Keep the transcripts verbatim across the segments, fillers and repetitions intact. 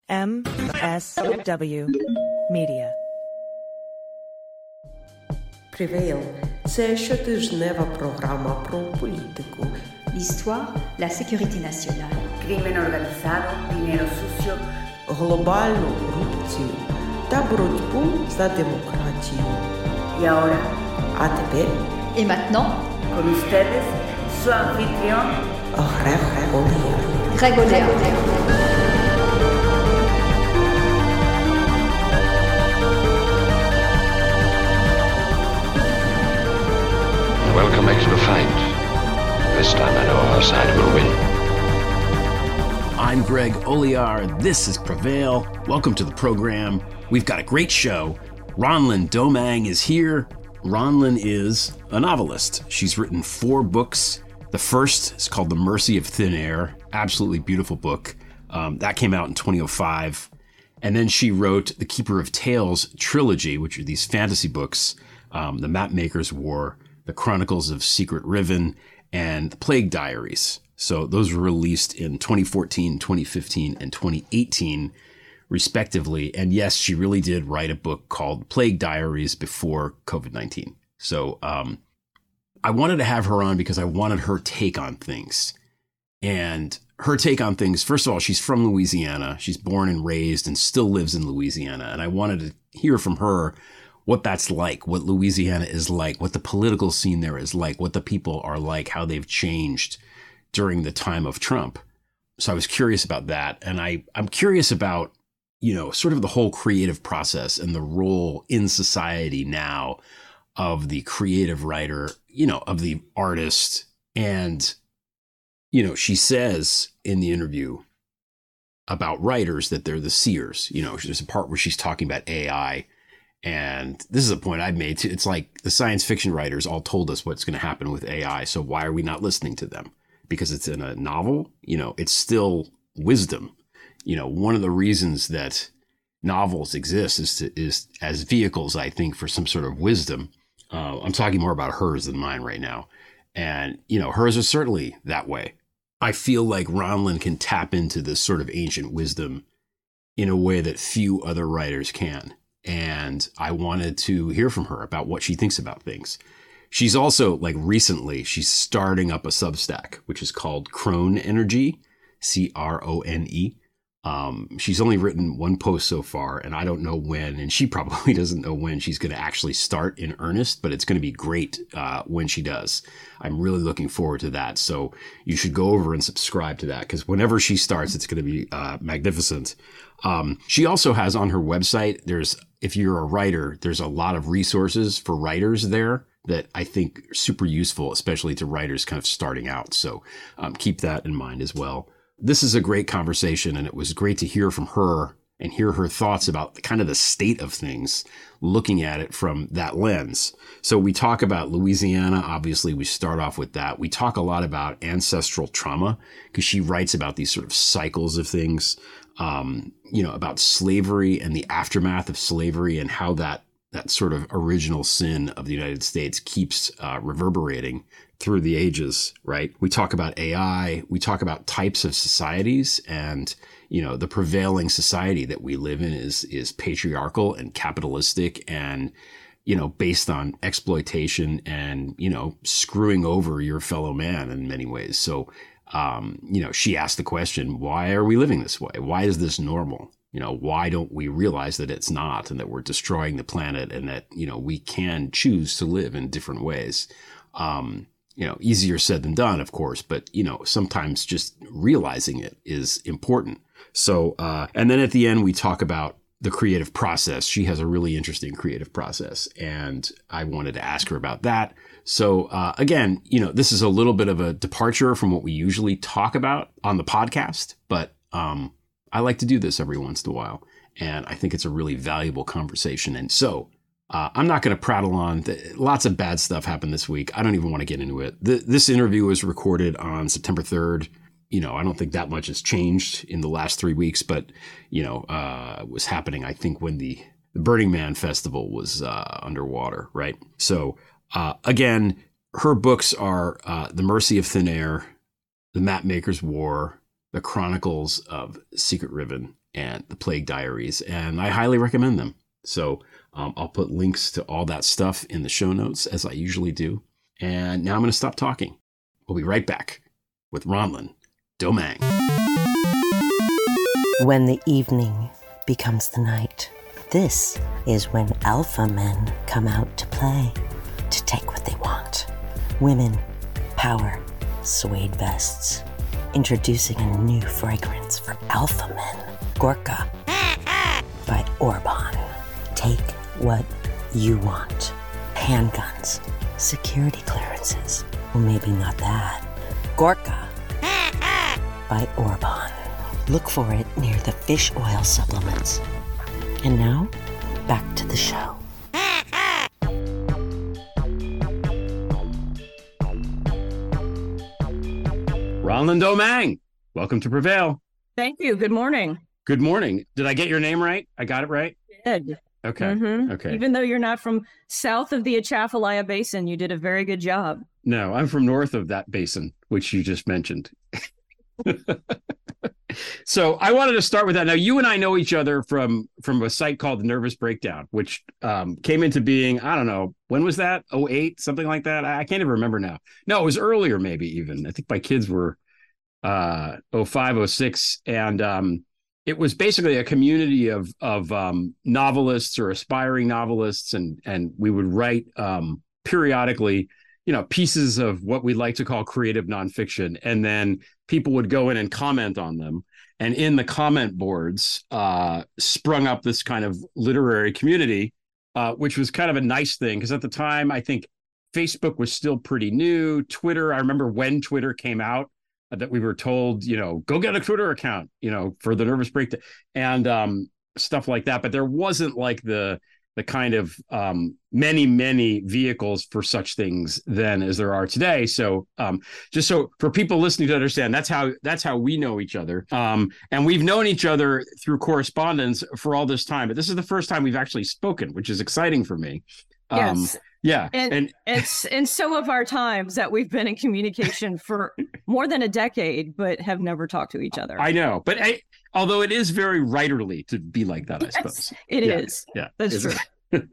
M S W Media. Prevail – це щотижнева програма про політику, l'histoire, la sécurité nationale, crimen organizado, dinero sucio, глобальну корупцію та боротьбу за демократію. Y ahora, А тепер et maintenant, con ustedes, su anfitrión, Грег Олег. Greg Olea. Welcome back to the fight. This time I know our side will win. I'm Greg Olear. This is Prevail. Welcome to the program. We've got a great show. Ronlyn Domang is here. Ronlyn is a novelist. She's written four books. The first is called The Mercy of Thin Air. Absolutely beautiful book. Um, that came out in twenty oh five. And then she wrote The Keeper of Tales trilogy, which are these fantasy books, um, The Mapmaker's War, The Chronicles of Secret Riven, and The Plague Diaries. So those were released in twenty fourteen, twenty fifteen, and twenty eighteen, respectively. And yes, she really did write a book called Plague Diaries before covid nineteen. So um, I wanted to have her on because I wanted her take on things. And her take on things, first of all, she's from Louisiana. She's born and raised and still lives in Louisiana. And I wanted to hear from her what that's like, what Louisiana is like, what the political scene there is like, what the people are like, how they've changed during the time of Trump. So I was curious about that. And I, I'm curious about, you know, sort of the whole creative process and the role in society now of the creative writer, you know, of the artist. And, you know, she says in the interview about writers that they're the seers. You know, there's a part where she's talking about A I. And this is a point I've made too. It's like the science fiction writers all told us what's going to happen with A I. So why are we not listening to them? Because it's in a novel, you know, it's still wisdom. You know, one of the reasons that novels exist is to, is as vehicles, I think, for some sort of wisdom. Uh, I'm talking more about hers than mine right now. And, you know, hers are certainly that way. I feel like Ronlyn can tap into this sort of ancient wisdom in a way that few other writers can. And I wanted to hear from her about what she thinks about things. She's also, like, recently, she's starting up a Substack, which is called Crone Energy, C R O N E. Um, she's only written one post so far, and I don't know when, and she probably doesn't know when she's going to actually start in earnest, but it's going to be great uh, when she does. I'm really looking forward to that. So you should go over and subscribe to that, because whenever she starts, it's going to be uh, magnificent. Um, she also has on her website, there's, if you're a writer, there's a lot of resources for writers there that I think are super useful, especially to writers kind of starting out. So um, keep that in mind as well. This is a great conversation, and it was great to hear from her and hear her thoughts about the, kind of the state of things, looking at it from that lens. So we talk about Louisiana. Obviously, we start off with that. We talk a lot about ancestral trauma because she writes about these sort of cycles of things, um, you know, about slavery and the aftermath of slavery and how that that sort of original sin of the United States keeps uh, reverberating through the ages, right? We talk about A I, we talk about types of societies, and, you know, the prevailing society that we live in is, is patriarchal and capitalistic and, you know, based on exploitation and, you know, screwing over your fellow man in many ways. So, um, you know, she asked the question, why are we living this way? Why is this normal? You know, why don't we realize that it's not, and that we're destroying the planet, and that, you know, we can choose to live in different ways? Um, You know, easier said than done, of course, but, you know, sometimes just realizing it is important. So, uh, and then at the end, we talk about the creative process. She has a really interesting creative process, and I wanted to ask her about that. So, uh, again, you know, this is a little bit of a departure from what we usually talk about on the podcast, but um, I like to do this every once in a while, and I think it's a really valuable conversation. And so, Uh, I'm not going to prattle on. Lots of bad stuff happened this week. I don't even want to get into it. The, this interview was recorded on September third. You know, I don't think that much has changed in the last three weeks, but, you know, uh, it was happening, I think, when the, the Burning Man Festival was uh, underwater, right? So, uh, again, her books are uh, The Mercy of Thin Air, The Mapmaker's War, The Chronicles of Secret Riven, and The Plague Diaries, and I highly recommend them. So um, I'll put links to all that stuff in the show notes, as I usually do. And now I'm going to stop talking. We'll be right back with Ronlyn Domingue. When the evening becomes the night, this is when alpha men come out to play, to take what they want. Women, power, suede vests. Introducing a new fragrance for alpha men, Gorka by Orban. Take what you want. Handguns, security clearances, well, maybe not that. Gorka by Orban. Look for it near the fish oil supplements. And now, back to the show. Ronlyn Domingue, welcome to Prevail. Thank you. Good morning. Good morning. Did I get your name right? I got it right? Good. Okay. Mm-hmm. Okay. Even though you're not from south of the Atchafalaya Basin, you did a very good job. No, I'm from north of that basin, which you just mentioned. So I wanted to start with that. Now, you and I know each other from from a site called The Nervous Breakdown, which um, came into being, I don't know, when was that? oh eight, something like that? I, I can't even remember now. No, it was earlier maybe even. I think my kids were uh, oh five, oh six. And um, it was basically a community of of um, novelists or aspiring novelists. And, and we would write um, periodically, you know, pieces of what we like to call creative nonfiction. And then people would go in and comment on them. And in the comment boards uh, sprung up this kind of literary community, uh, which was kind of a nice thing. Because at the time, I think Facebook was still pretty new. Twitter, I remember when Twitter came out, uh, that we were told, you know, go get a Twitter account, you know, for The Nervous Breakdown and um, stuff like that. But there wasn't like the the kind of um, many, many vehicles for such things then as there are today. So um, just so for people listening to understand, that's how that's how we know each other. Um, and we've known each other through correspondence for all this time. But this is the first time we've actually spoken, which is exciting for me. Um, Yes. Yeah. And, and it's and so of our times that we've been in communication for more than a decade, but have never talked to each other. I know. But I, although it is very writerly to be like that, I Yes, suppose. it yeah, is. Yeah. That's It's- true.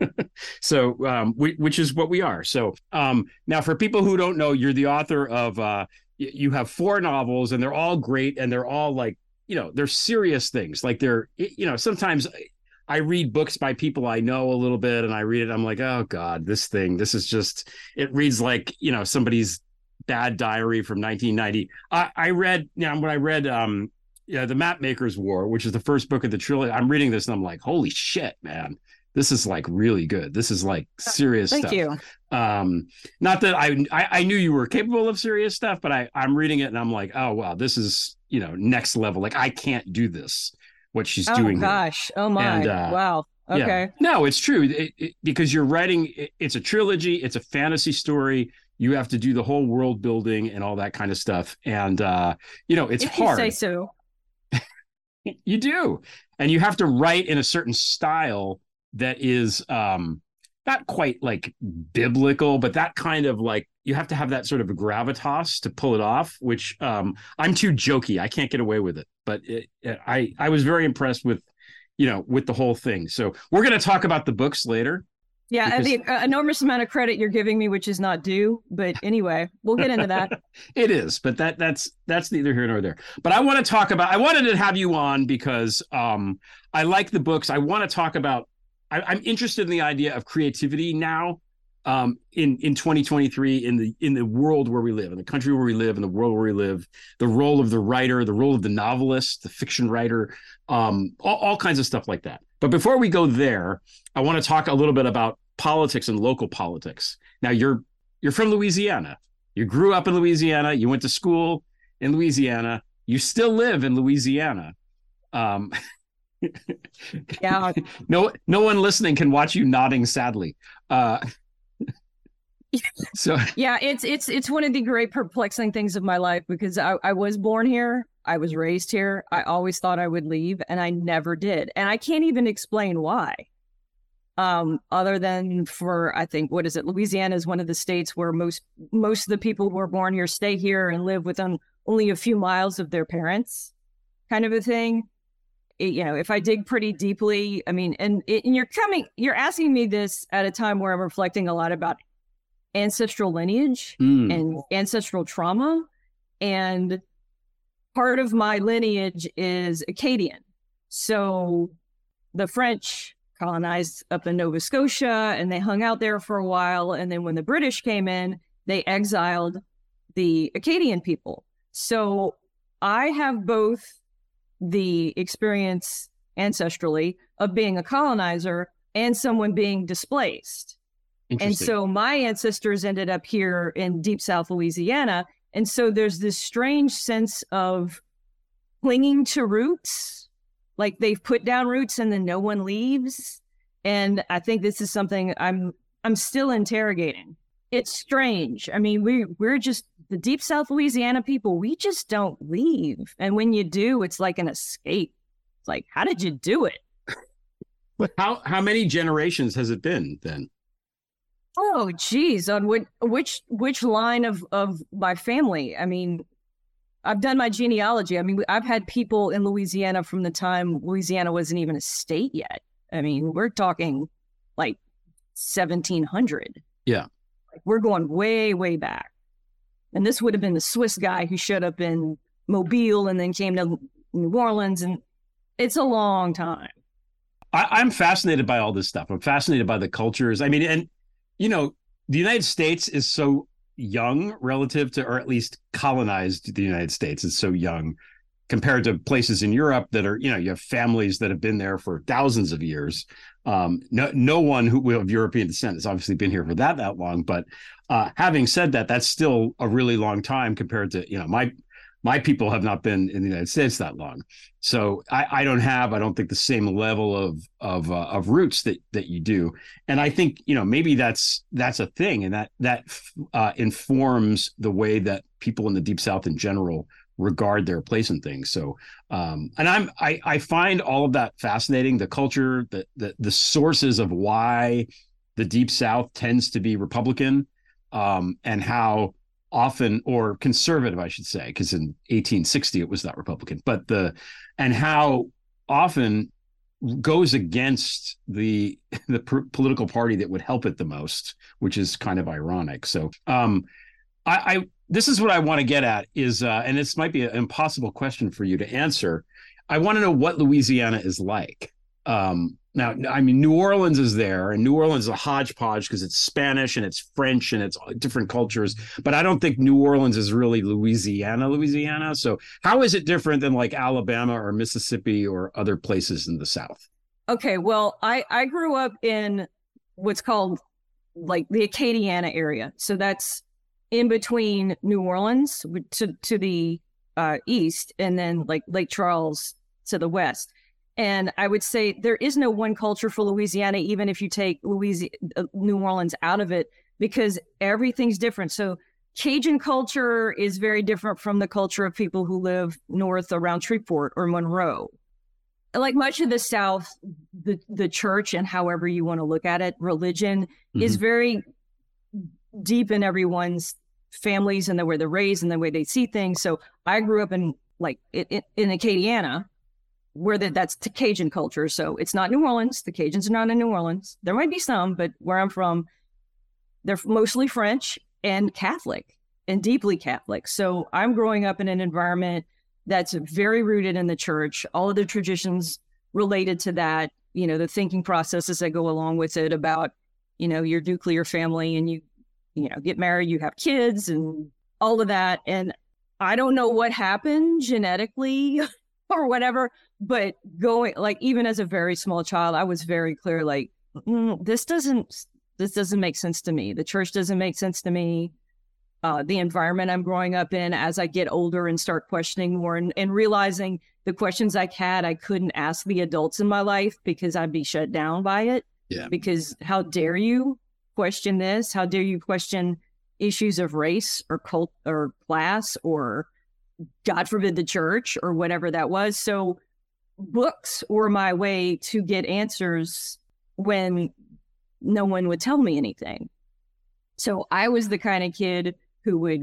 So, um, we, which is what we are. So, um, now for people who don't know, you're the author of, uh, y- you have four novels and they're all great. And they're all like, you know, they're serious things. Like they're, you know, sometimes I read books by people I know a little bit and I read it. I'm like, oh God, this thing, this is just, it reads like, you know, somebody's bad diary from nineteen ninety. I, I read, you know, when I read, um, yeah, The Mapmaker's War, which is the first book of the trilogy, I'm reading this and I'm like, holy shit, man. This is like really good. This is like serious Thank stuff. you. Um, not that I, I I knew you were capable of serious stuff, but I I'm reading it and I'm like, oh wow, this is, you know, next level. Like I can't do this. What she's Oh doing. here. gosh. Oh my. And, uh, Wow. Okay. Yeah. No, it's true. It, it, because you're writing. It, it's a trilogy. It's a fantasy story. You have to do the whole world building and all that kind of stuff. And uh, you know, it's if hard. you say so. You do, and you have to write in a certain style that is um not quite like biblical, but that kind of like you have to have that sort of gravitas to pull it off, which um I'm too jokey. I can't get away with it. But it, it, I I was very impressed with, you know, with the whole thing. So we're going to talk about the books later. Yeah, and Because- the uh, enormous amount of credit you're giving me, which is not due. But anyway, we'll get into that. It is, but that that's that's neither here nor there. But I want to talk about. I wanted to have you on because um I like the books. I want to talk about. I, I'm interested in the idea of creativity now, um, in in twenty twenty-three in the in the world where we live, in the country where we live, in the world where we live. The role of the writer, the role of the novelist, the fiction writer, um, all, all kinds of stuff like that. But before we go there, I want to talk a little bit about politics and local politics. Now, you're you're from Louisiana. You grew up in Louisiana. You went to school in Louisiana. You still live in Louisiana. Um, Yeah. no, no one listening can watch you nodding sadly. Uh, so Yeah, it's it's it's one of the great perplexing things of my life because I, I was born here, I was raised here. I always thought I would leave, and I never did. And I can't even explain why. Um, other than for I think what is it? Louisiana is one of the states where most most of the people who are born here stay here and live within only a few miles of their parents, kind of a thing. it, you know, if I dig pretty deeply, I mean, and, it, and you're coming, you're asking me this at a time where I'm reflecting a lot about ancestral lineage mm. and ancestral trauma. And part of my lineage is Acadian. So the French colonized up in Nova Scotia and they hung out there for a while. And then when the British came in, they exiled the Acadian people. So I have both the experience ancestrally of being a colonizer and someone being displaced. And so my ancestors ended up here in deep South Louisiana. And so there's this strange sense of clinging to roots, like they've put down roots and then no one leaves. And I think this is something I'm I'm still interrogating. It's strange. I mean, we we're just the deep South Louisiana people, we just don't leave. And when you do, it's like an escape. It's like, how did you do it? But how how many generations has it been then? Oh, geez. On which which which line of, of my family? I mean, I've done my genealogy. I mean, I've had people in Louisiana from the time Louisiana wasn't even a state yet. I mean, we're talking like seventeen hundred. Yeah. Like, we're going way, way back. And this would have been the Swiss guy who showed up in Mobile and then came to New Orleans. And it's a long time. I, I'm fascinated by all this stuff. I'm fascinated by the cultures. I mean, and, you know, the United States is so young relative to, or at least colonized the United States is so young compared to places in Europe that are, you know, you have families that have been there for thousands of years. Um, no, no one who of European descent has obviously been here for that, that long. But uh, having said that, that's still a really long time compared to, you know, my, my people have not been in the United States that long. So I, I don't have, I don't think the same level of, of, uh, of roots that, that you do. And I think, you know, maybe that's, that's a thing. And that, that uh, informs the way that people in the Deep South in general regard their place in things. So, um, and I'm, I, I find all of that fascinating, the culture, the, the, the sources of why the Deep South tends to be Republican, um, and how often, or conservative, I should say, because in eighteen sixty, it was not Republican, but the, and how often goes against the, the pr- political party that would help it the most, which is kind of ironic. So, um, I, I this is what I want to get at is, uh, and this might be an impossible question for you to answer. I want to know what Louisiana is like. Um, now, I mean, New Orleans is there, and New Orleans is a hodgepodge because it's Spanish and it's French and it's different cultures. But I don't think New Orleans is really Louisiana, Louisiana. So how is it different than like Alabama or Mississippi or other places in the South? Okay, well, I, I grew up in what's called like the Acadiana area. So that's in between New Orleans to, to the uh, east, and then like Lake Charles to the west. And I would say there is no one culture for Louisiana, even if you take Louisiana, uh, New Orleans out of it, because everything's different. So Cajun culture is very different from the culture of people who live north around Shreveport or Monroe. Like much of the South, the, the church, and however you want to look at it, religion mm-hmm. is very deep in everyone's families and the way they're raised and the way they see things. So I grew up in like in, in Acadiana, where the, that's the Cajun culture. So it's not New Orleans. The Cajuns are not in New Orleans. There might be some, but where I'm from, they're mostly French and Catholic and deeply Catholic. So I'm growing up in an environment that's very rooted in the church, all of the traditions related to that, you know, the thinking processes that go along with it about, you know, your nuclear family and you, you know, get married, you have kids and all of that. And I don't know what happened genetically or whatever, but going like, even as a very small child, I was very clear, like, mm, this doesn't, this doesn't make sense to me. The church doesn't make sense to me. Uh, the environment I'm growing up in, as I get older and start questioning more and, and realizing the questions I had, I couldn't ask the adults in my life because I'd be shut down by it. Yeah. Because how dare you question this? How dare you question issues of race or cult or class or, God forbid, the church or whatever that was. So books were my way to get answers when no one would tell me anything. So I was the kind of kid who would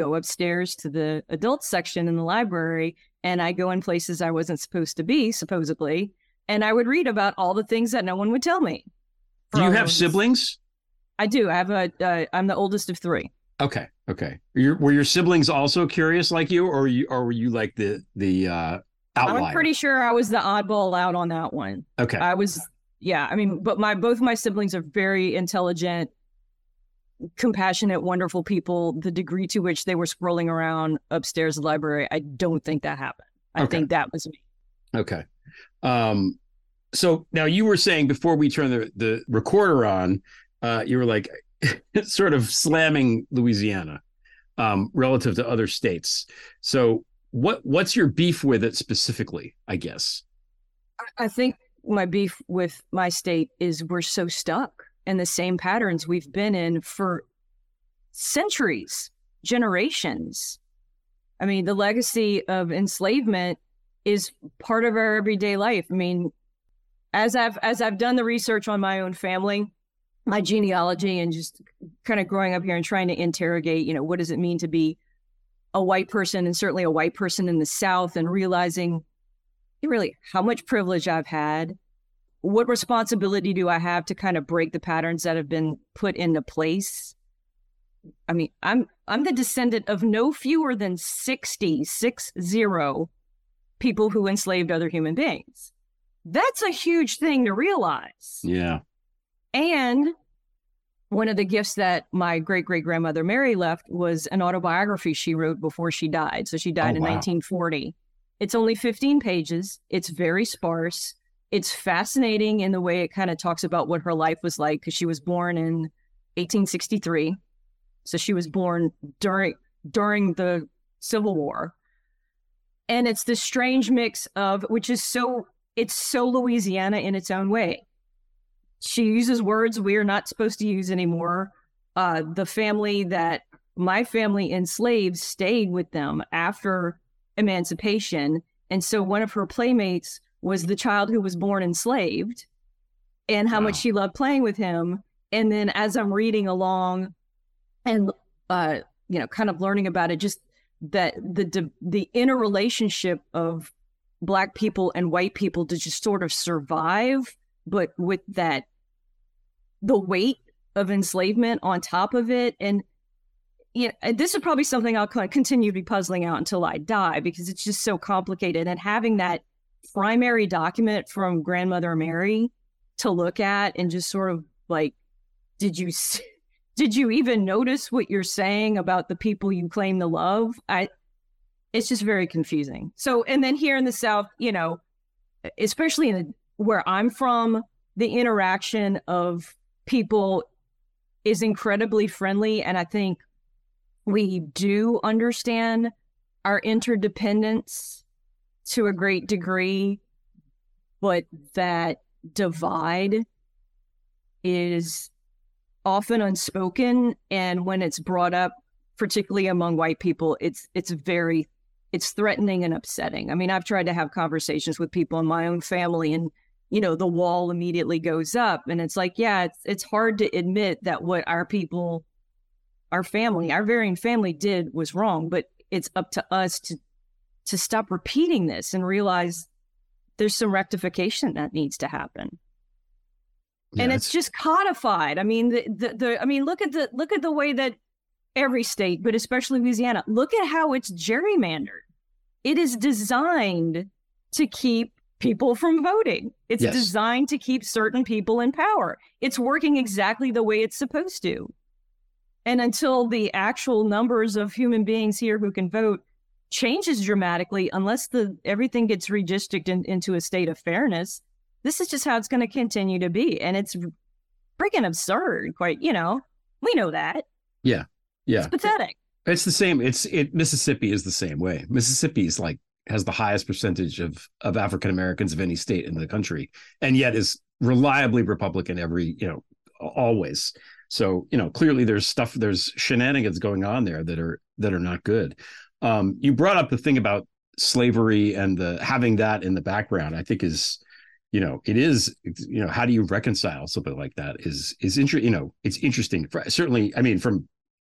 go upstairs to the adult section in the library, and I go in places I wasn't supposed to be, supposedly, and I would read about all the things that no one would tell me. Do you have From- siblings? I do. I have a. Uh, I'm the oldest of three. Okay, okay. Your, were your siblings also curious like you, or you, or were you like the the uh, outlier? I'm pretty sure I was the oddball out on that one. Okay. I was, yeah. I mean, but my both my siblings are very intelligent, compassionate, wonderful people. The degree to which they were scrolling around upstairs in the library, I don't think that happened. I Okay. think that was me. Okay. Um, so now you were saying before we turn the, the recorder on, uh, you were like sort of slamming Louisiana um, relative to other states. So what what's your beef with it specifically, I guess? I think my beef with my state is we're so stuck in the same patterns we've been in for centuries, generations. I mean, the legacy of enslavement is part of our everyday life. I mean, as I've as I've done the research on my own family, my genealogy, and just kind of growing up here and trying to interrogate, you know, what does it mean to be a white person, and certainly a white person in the South, and realizing really how much privilege I've had, what responsibility do I have to kind of break the patterns that have been put into place. I mean, I'm I'm the descendant of no fewer than sixty, six zero people who enslaved other human beings. That's a huge thing to realize. Yeah. And one of the gifts that my great-great-grandmother Mary left was an autobiography she wrote before she died. So she died Oh, in wow. nineteen forty. It's only fifteen pages. It's very sparse. It's fascinating in the way it kind of talks about what her life was like, because she was born in eighteen sixty-three. So she was born during during the Civil War. And it's this strange mix of, which is so, it's so Louisiana in its own way. She uses words we are not supposed to use anymore. Uh, the family that my family enslaved stayed with them after emancipation. And so one of her playmates was the child who was born enslaved, and how Wow. much she loved playing with him. And then as I'm reading along and, uh, you know, kind of learning about it, just that the, the, the interrelationship of Black people and white people to just sort of survive, but with that, the weight of enslavement on top of it. And you know, and this is probably something I'll kind of continue to be puzzling out until I die, because it's just so complicated. And having that primary document from Grandmother Mary to look at and just sort of like, did you s- did you even notice what you're saying about the people you claim to love? I, it's just very confusing. So, and then here in the South, you know, especially in the, where I'm from, the interaction of people is incredibly friendly. And I think we do understand our interdependence to a great degree, but that divide is often unspoken. And when it's brought up, particularly among white people, it's it's very, it's threatening and upsetting. I mean, I've tried to have conversations with people in my own family, and you know, the wall immediately goes up. And it's like, yeah, it's it's hard to admit that what our people, our family, our varying family did was wrong, but it's up to us to to stop repeating this and realize there's some rectification that needs to happen. Yeah, and it's just codified. I mean, the, the the I mean, look at the look at the way that every state, but especially Louisiana, look at how it's gerrymandered. It is designed to keep people from voting. It's Yes. designed to keep certain people in power. It's working exactly the way it's supposed to. And until the actual numbers of human beings here who can vote changes dramatically, unless the everything gets redistricted in, into a state of fairness, this is just how it's going to continue to be. And it's freaking absurd. Quite, you know, we know that. Yeah. Yeah. It's pathetic. It's the same. It's it. Mississippi is the same way. Mississippi is like has the highest percentage of of African Americans of any state in the country, and yet is reliably Republican every you know always. So you know clearly there's stuff there's shenanigans going on there that are that are not good. Um, you brought up the thing about slavery and the having that in the background. I think is you know it is you know how do you reconcile something like that is is interesting. You know it's interesting. For, certainly, I mean from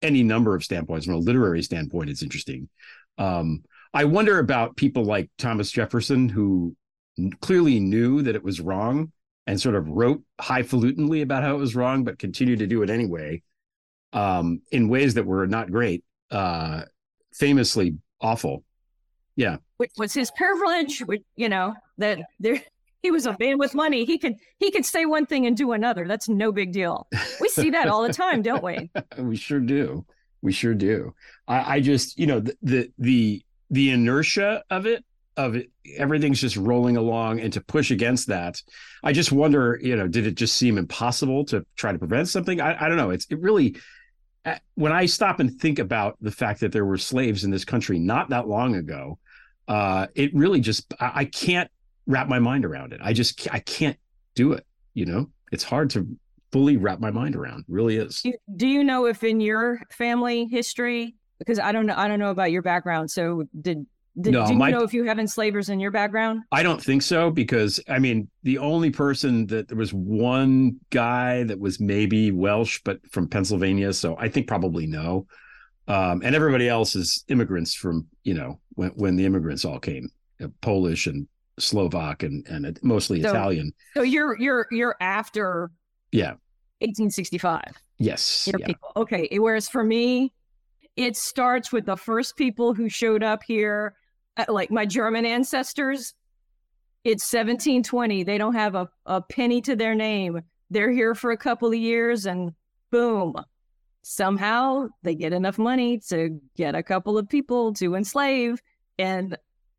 any number of standpoints. From a literary standpoint, it's interesting. Um, I wonder about people like Thomas Jefferson, who clearly knew that it was wrong and sort of wrote highfalutinly about how it was wrong, but continued to do it anyway, um, in ways that were not great, uh, famously awful. Yeah. Which was his privilege, which, you know, that there he was a man with money. He could he could say one thing and do another. That's no big deal. We see that all the time, don't we? We sure do. We sure do. I, I just, you know, the, the the the inertia of it, of it, everything's just rolling along, and to push against that, I just wonder, you know, did it just seem impossible to try to prevent something? I, I don't know. It's it really, when I stop and think about the fact that there were slaves in this country not that long ago, uh, it really just, I, I can't wrap my mind around it. I just, I can't do it. You know, it's hard to fully wrap my mind around. It really is. Do you know if in your family history, because I don't know, I don't know about your background. So did, did no, do you my, know if you have enslavers in your background? I don't think so, because I mean, the only person that there was one guy that was maybe Welsh, but from Pennsylvania. So I think probably no. Um, and everybody else is immigrants from, you know, when, when the immigrants all came, you know, Polish and Slovak and, and mostly so, Italian. So you're, you're, you're after yeah, eighteen sixty-five. Yes. Your yeah. people. Okay. Whereas for me, it starts with the first people who showed up here, like my German ancestors. It's seventeen twenty. They don't have a, a penny to their name. They're here for a couple of years and boom, somehow they get enough money to get a couple of people to enslave. And,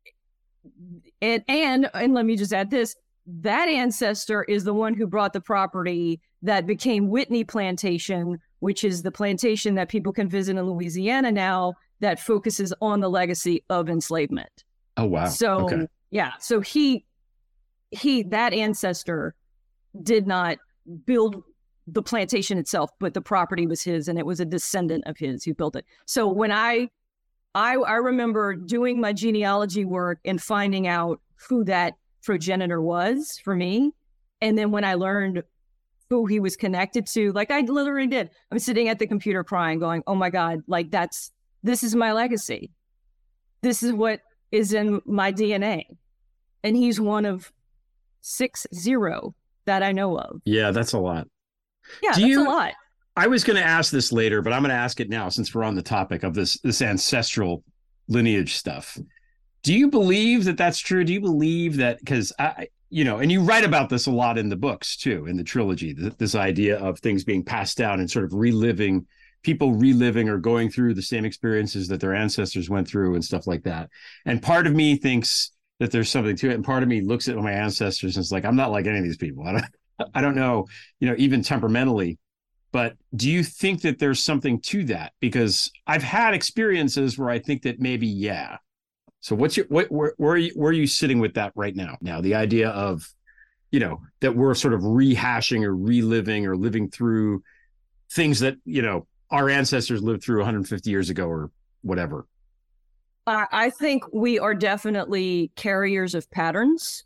and, and, and let me just add this, that ancestor is the one who brought the property that became Whitney Plantation, which is the plantation that people can visit in Louisiana now that focuses on the legacy of enslavement. Oh, wow. So, okay. yeah. So he, he, that ancestor did not build the plantation itself, but the property was his, and it was a descendant of his who built it. So when I, I, I remember doing my genealogy work and finding out who that progenitor was for me. And then when I learned who he was connected to, like I literally did, I'm sitting at the computer crying, going, oh my God, like that's, this is my legacy. This is what is in my D N A. And he's one of six zero that I know of. Yeah, that's a lot. Yeah, Do that's you, a lot. I was going to ask this later, but I'm going to ask it now since we're on the topic of this, this ancestral lineage stuff. Do you believe that that's true? Do you believe that, because I, you know, and you write about this a lot in the books too, in the trilogy, th- this idea of things being passed down and sort of reliving, people reliving or going through the same experiences that their ancestors went through and stuff like that. And part of me thinks that there's something to it. And part of me looks at my ancestors and it's like, I'm not like any of these people. I don't, I don't know, you know, even temperamentally. But do you think that there's something to that? Because I've had experiences where I think that maybe, yeah. So what's your, what, where, where are you, where are you sitting with that right now? Now, the idea of, you know, that we're sort of rehashing or reliving or living through things that, you know, our ancestors lived through one hundred fifty years ago or whatever. Uh, I think we are definitely carriers of patterns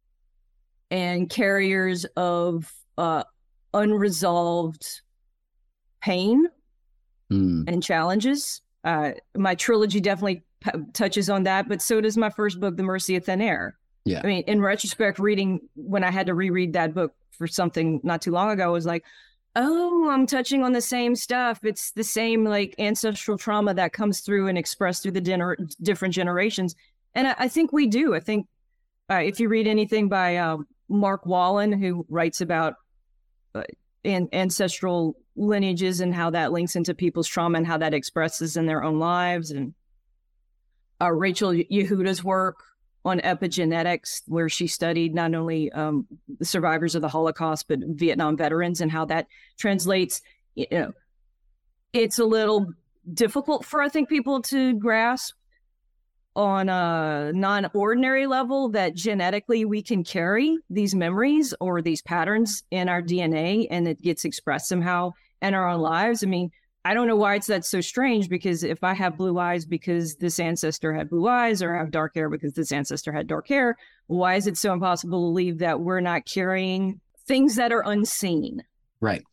and carriers of uh, unresolved pain mm. and challenges. Uh, my trilogy definitely p- touches on that, but so does my first book, The Mercy of Thin Air. Yeah. I mean, in retrospect, reading, when I had to reread that book for something not too long ago, I was like, oh, I'm touching on the same stuff. It's the same like ancestral trauma that comes through and expressed through the dinner, different generations. And I, I think we do. I think uh, if you read anything by uh, Mark Wallen, who writes about uh, an- ancestral lineages and how that links into people's trauma and how that expresses in their own lives, and uh, Rachel Yehuda's work on epigenetics, where she studied not only um, the survivors of the Holocaust, but Vietnam veterans and how that translates. You know, it's a little difficult for, I think, people to grasp on a non-ordinary level that genetically we can carry these memories or these patterns in our D N A, and it gets expressed somehow in our own lives. I mean, I don't know why it's that's so strange, because if I have blue eyes because this ancestor had blue eyes, or I have dark hair because this ancestor had dark hair, why is it so impossible to believe that we're not carrying things that are unseen? Right.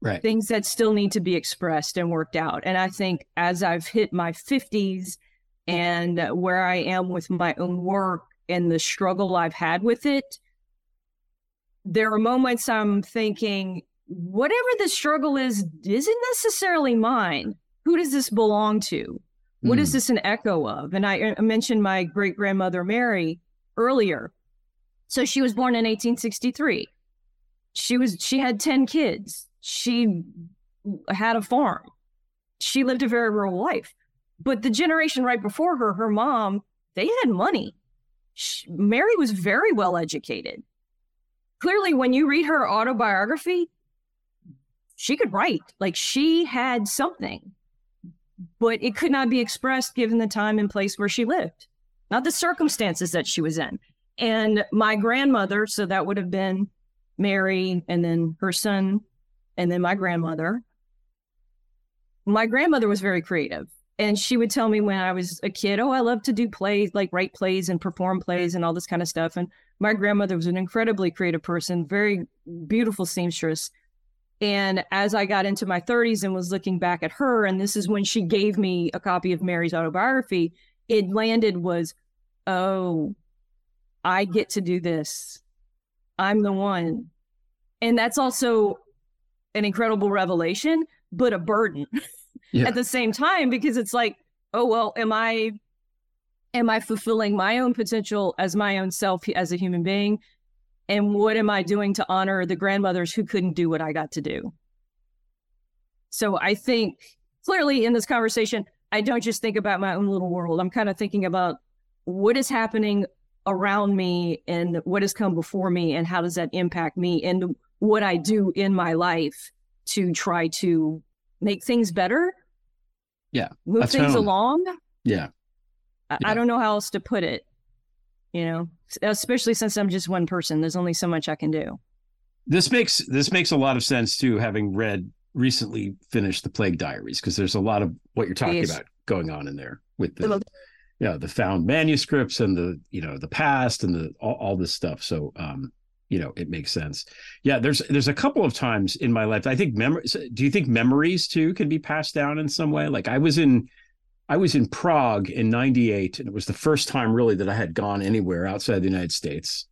Right. Things that still need to be expressed and worked out. And I think as I've hit my fifties and where I am with my own work and the struggle I've had with it, there are moments I'm thinking, whatever the struggle is, isn't necessarily mine. Who does this belong to? What mm. is this an echo of? And I, I mentioned my great-grandmother Mary earlier. So she was born in eighteen sixty-three. She was she had ten kids. She had a farm. She lived a very rural life. But the generation right before her, her mom, they had money. She, Mary was very well educated. Clearly, when you read her autobiography, she could write. Like, she had something, but it could not be expressed given the time and place where she lived, not the circumstances that she was in. And my grandmother, so that would have been Mary, and then her son, and then my grandmother. My grandmother was very creative. And she would tell me when I was a kid, oh, I love to do plays, like write plays and perform plays and all this kind of stuff. And my grandmother was an incredibly creative person, very beautiful seamstress. And as I got into my thirties and was looking back at her, and this is when she gave me a copy of Mary's autobiography, it landed was, oh, I get to do this. I'm the one. And that's also an incredible revelation, but a burden yeah. at the same time, because it's like, oh, well, am I, am I fulfilling my own potential as my own self as a human being? And what am I doing to honor the grandmothers who couldn't do what I got to do? So I think clearly in this conversation, I don't just think about my own little world. I'm kind of thinking about what is happening around me and what has come before me, and how does that impact me and what I do in my life to try to make things better. Yeah. Move things home. along. Yeah. I, yeah. I don't know how else to put it, you know, especially since I'm just one person. There's only so much I can do. This makes, this makes a lot of sense too, having read recently finished the Plague Diaries, because there's a lot of what you're talking yes. about going on in there with the, yeah, the found manuscripts and the, you know, the past and the, all, all this stuff. So, um, you know, it makes sense. Yeah. There's, there's a couple of times in my life, I think memories, do you think memories too can be passed down in some way? Like I was in, I was in Prague in ninety-eight, and it was the first time really that I had gone anywhere outside the United States.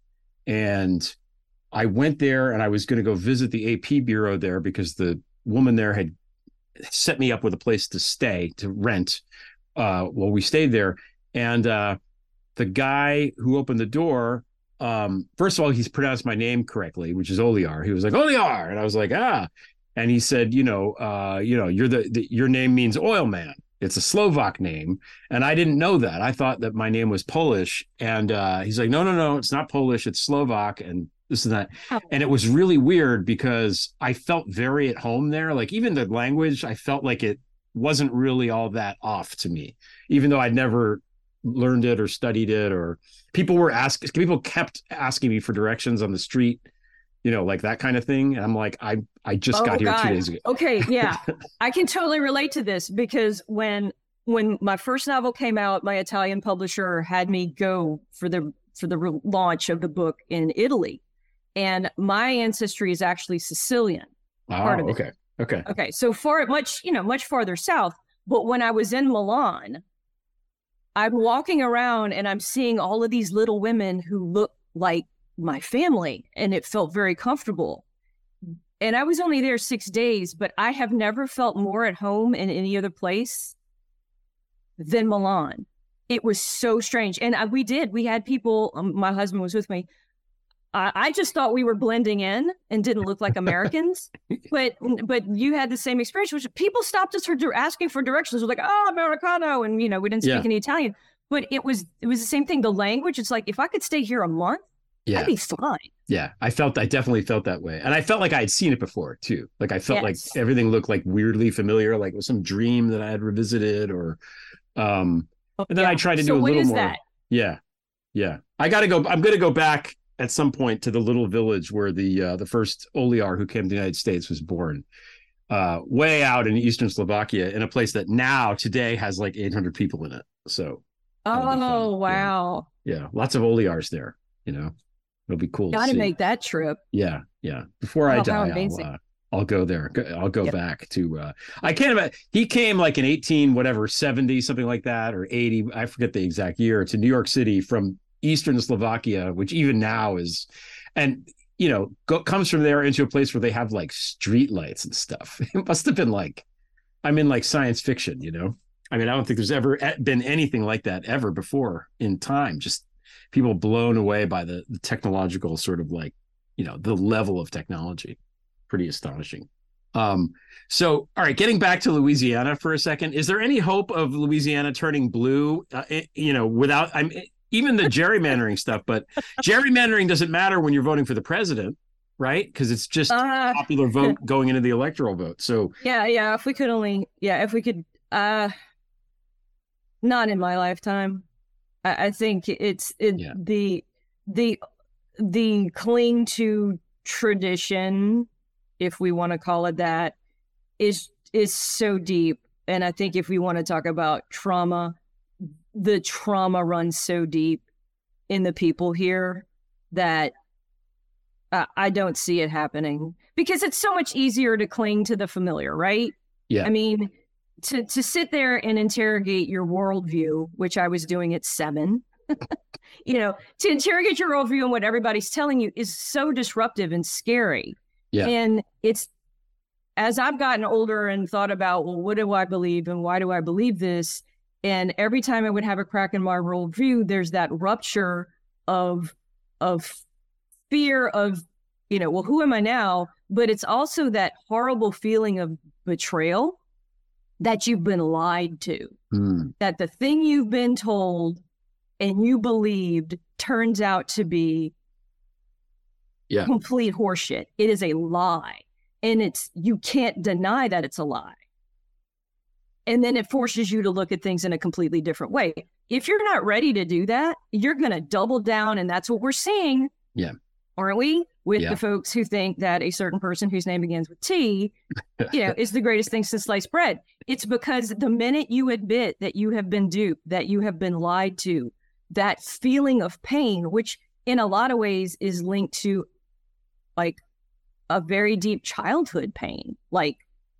And I went there and I was going to go visit the A P bureau there because the woman there had set me up with a place to stay, to rent. Uh, well, we stayed there. And uh, the guy who opened the door, um, first of all, he's pronounced my name correctly, which is Oliar. He was like, Oliar. And I was like, ah. And he said, you know, uh, you know, you're the, the your name means oil man. It's a Slovak name. And I didn't know that. I thought that my name was Polish. And uh, he's like, no, no, no, it's not Polish. It's Slovak. And this and that. Oh. And it was really weird because I felt very at home there. Like even the language, I felt like it wasn't really all that off to me, even though I'd never learned it or studied it, or people were asking, people kept asking me for directions on the street, you know, like that kind of thing. And I'm like, I, I just oh, got here God. two days ago. Okay. Yeah. I can totally relate to this because when, when my first novel came out, my Italian publisher had me go for the, for the re- launch of the book in Italy. And my ancestry is actually Sicilian. Oh, part of it. okay. Okay. Okay. So far, much, you know, much farther south. But when I was in Milan, I'm walking around and I'm seeing all of these little women who look like my family, and it felt very comfortable. And I was only there six days, but I have never felt more at home in any other place than Milan. It was so strange. And I, we did, we had people, um, my husband was with me. I, I just thought we were blending in and didn't look like Americans, but but you had the same experience, which people stopped us for asking for directions. We're like, oh, Americano. And, you know, we didn't speak yeah. any Italian, but it was, it was the same thing. The language, it's like, if I could stay here a month, yeah. I'd be fine. Yeah. I felt, I definitely felt that way. And I felt like I had seen it before too. Like I felt yes. like everything looked like weirdly familiar, like it was some dream that I had revisited or, um, oh, and then yeah. I tried to so do a little more. That? Yeah. Yeah. I got to go, I'm going to go back at some point to the little village where the uh, the first Oliar who came to the United States was born, uh, way out in eastern Slovakia, in a place that now today has like eight hundred people in it. So, oh wow, yeah. yeah, lots of Oliars there. You know, it'll be cool. Got to make that trip. Yeah, yeah. Before I oh, die, I'll, uh, I'll go there. I'll go Yep. back to. Uh, I can't imagine. He came like in eighteen, whatever, seventy, something like that, or eighty. I forget the exact year, to New York City from Eastern Slovakia, which even now is, and you know, go, comes from there into a place where they have like street lights and stuff. It must have been like, I'm in like science fiction, you know. I mean, I don't think there's ever been anything like that ever before in time. Just people blown away by the, the technological sort of like, you know, the level of technology. Pretty astonishing. Um, so, all right, getting back to Louisiana for a second, is there any hope of Louisiana turning blue, uh, you know, without, I'm even the gerrymandering stuff, but gerrymandering doesn't matter when you're voting for the president, right? Because it's just Uh, popular vote going into the electoral vote. So Yeah, yeah. If we could only, yeah, if we could, uh, not in my lifetime. I, I think it's it, Yeah. the the the cling to tradition, if we want to call it that, is is so deep. And I think if we want to talk about trauma, the trauma runs so deep in the people here that uh, I don't see it happening, because it's so much easier to cling to the familiar, right? Yeah. I mean, to to sit there and interrogate your worldview, which I was doing at seven, you know, to interrogate your worldview and what everybody's telling you is so disruptive and scary. Yeah. And it's, as I've gotten older and thought about, well, what do I believe and why do I believe this? And every time I would have a crack in my worldview, there's that rupture of of fear of, you know, well, who am I now? But it's also that horrible feeling of betrayal, that you've been lied to, Mm. that the thing you've been told and you believed turns out to be Yeah. complete horseshit. It is a lie. And it's, you can't deny that it's a lie. And then it forces you to look at things in a completely different way. If you're not ready to do that, you're going to double down. And that's what we're seeing. Yeah. Aren't we? With Yeah. the folks who think that a certain person whose name begins with T, you know, is the greatest thing since sliced bread. It's because the minute you admit that you have been duped, that you have been lied to, that feeling of pain, which in a lot of ways is linked to like a very deep childhood pain, like,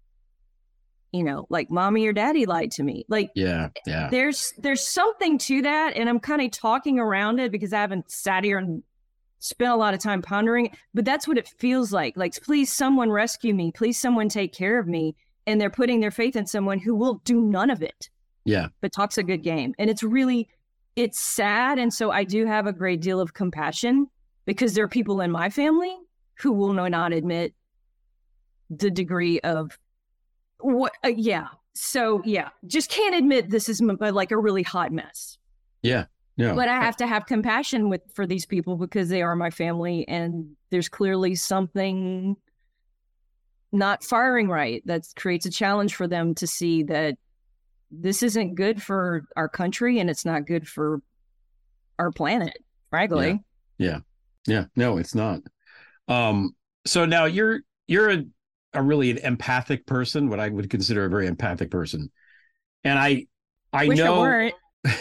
you know, like mommy or daddy lied to me. Like, Yeah. Yeah. there's there's something to that, and I'm kind of talking around it because I haven't sat here and spent a lot of time pondering it, but that's what it feels like. Like, please someone rescue me, please someone take care of me. And they're putting their faith in someone who will do none of it, Yeah. but talks a good game. And it's really, it's sad. And so I do have a great deal of compassion, because there are people in my family who will not admit the degree of what, uh, yeah. So yeah, just can't admit this is m- like a really hot mess. Yeah. No. But I have to have compassion with for these people because they are my family, and there's clearly something not firing right that creates a challenge for them to see that this isn't good for our country and it's not good for our planet, frankly. Yeah. Yeah. No, it's not. Um, so now you're you're a, a really an empathic person, what I would consider a very empathic person. And I I Wish know I weren't.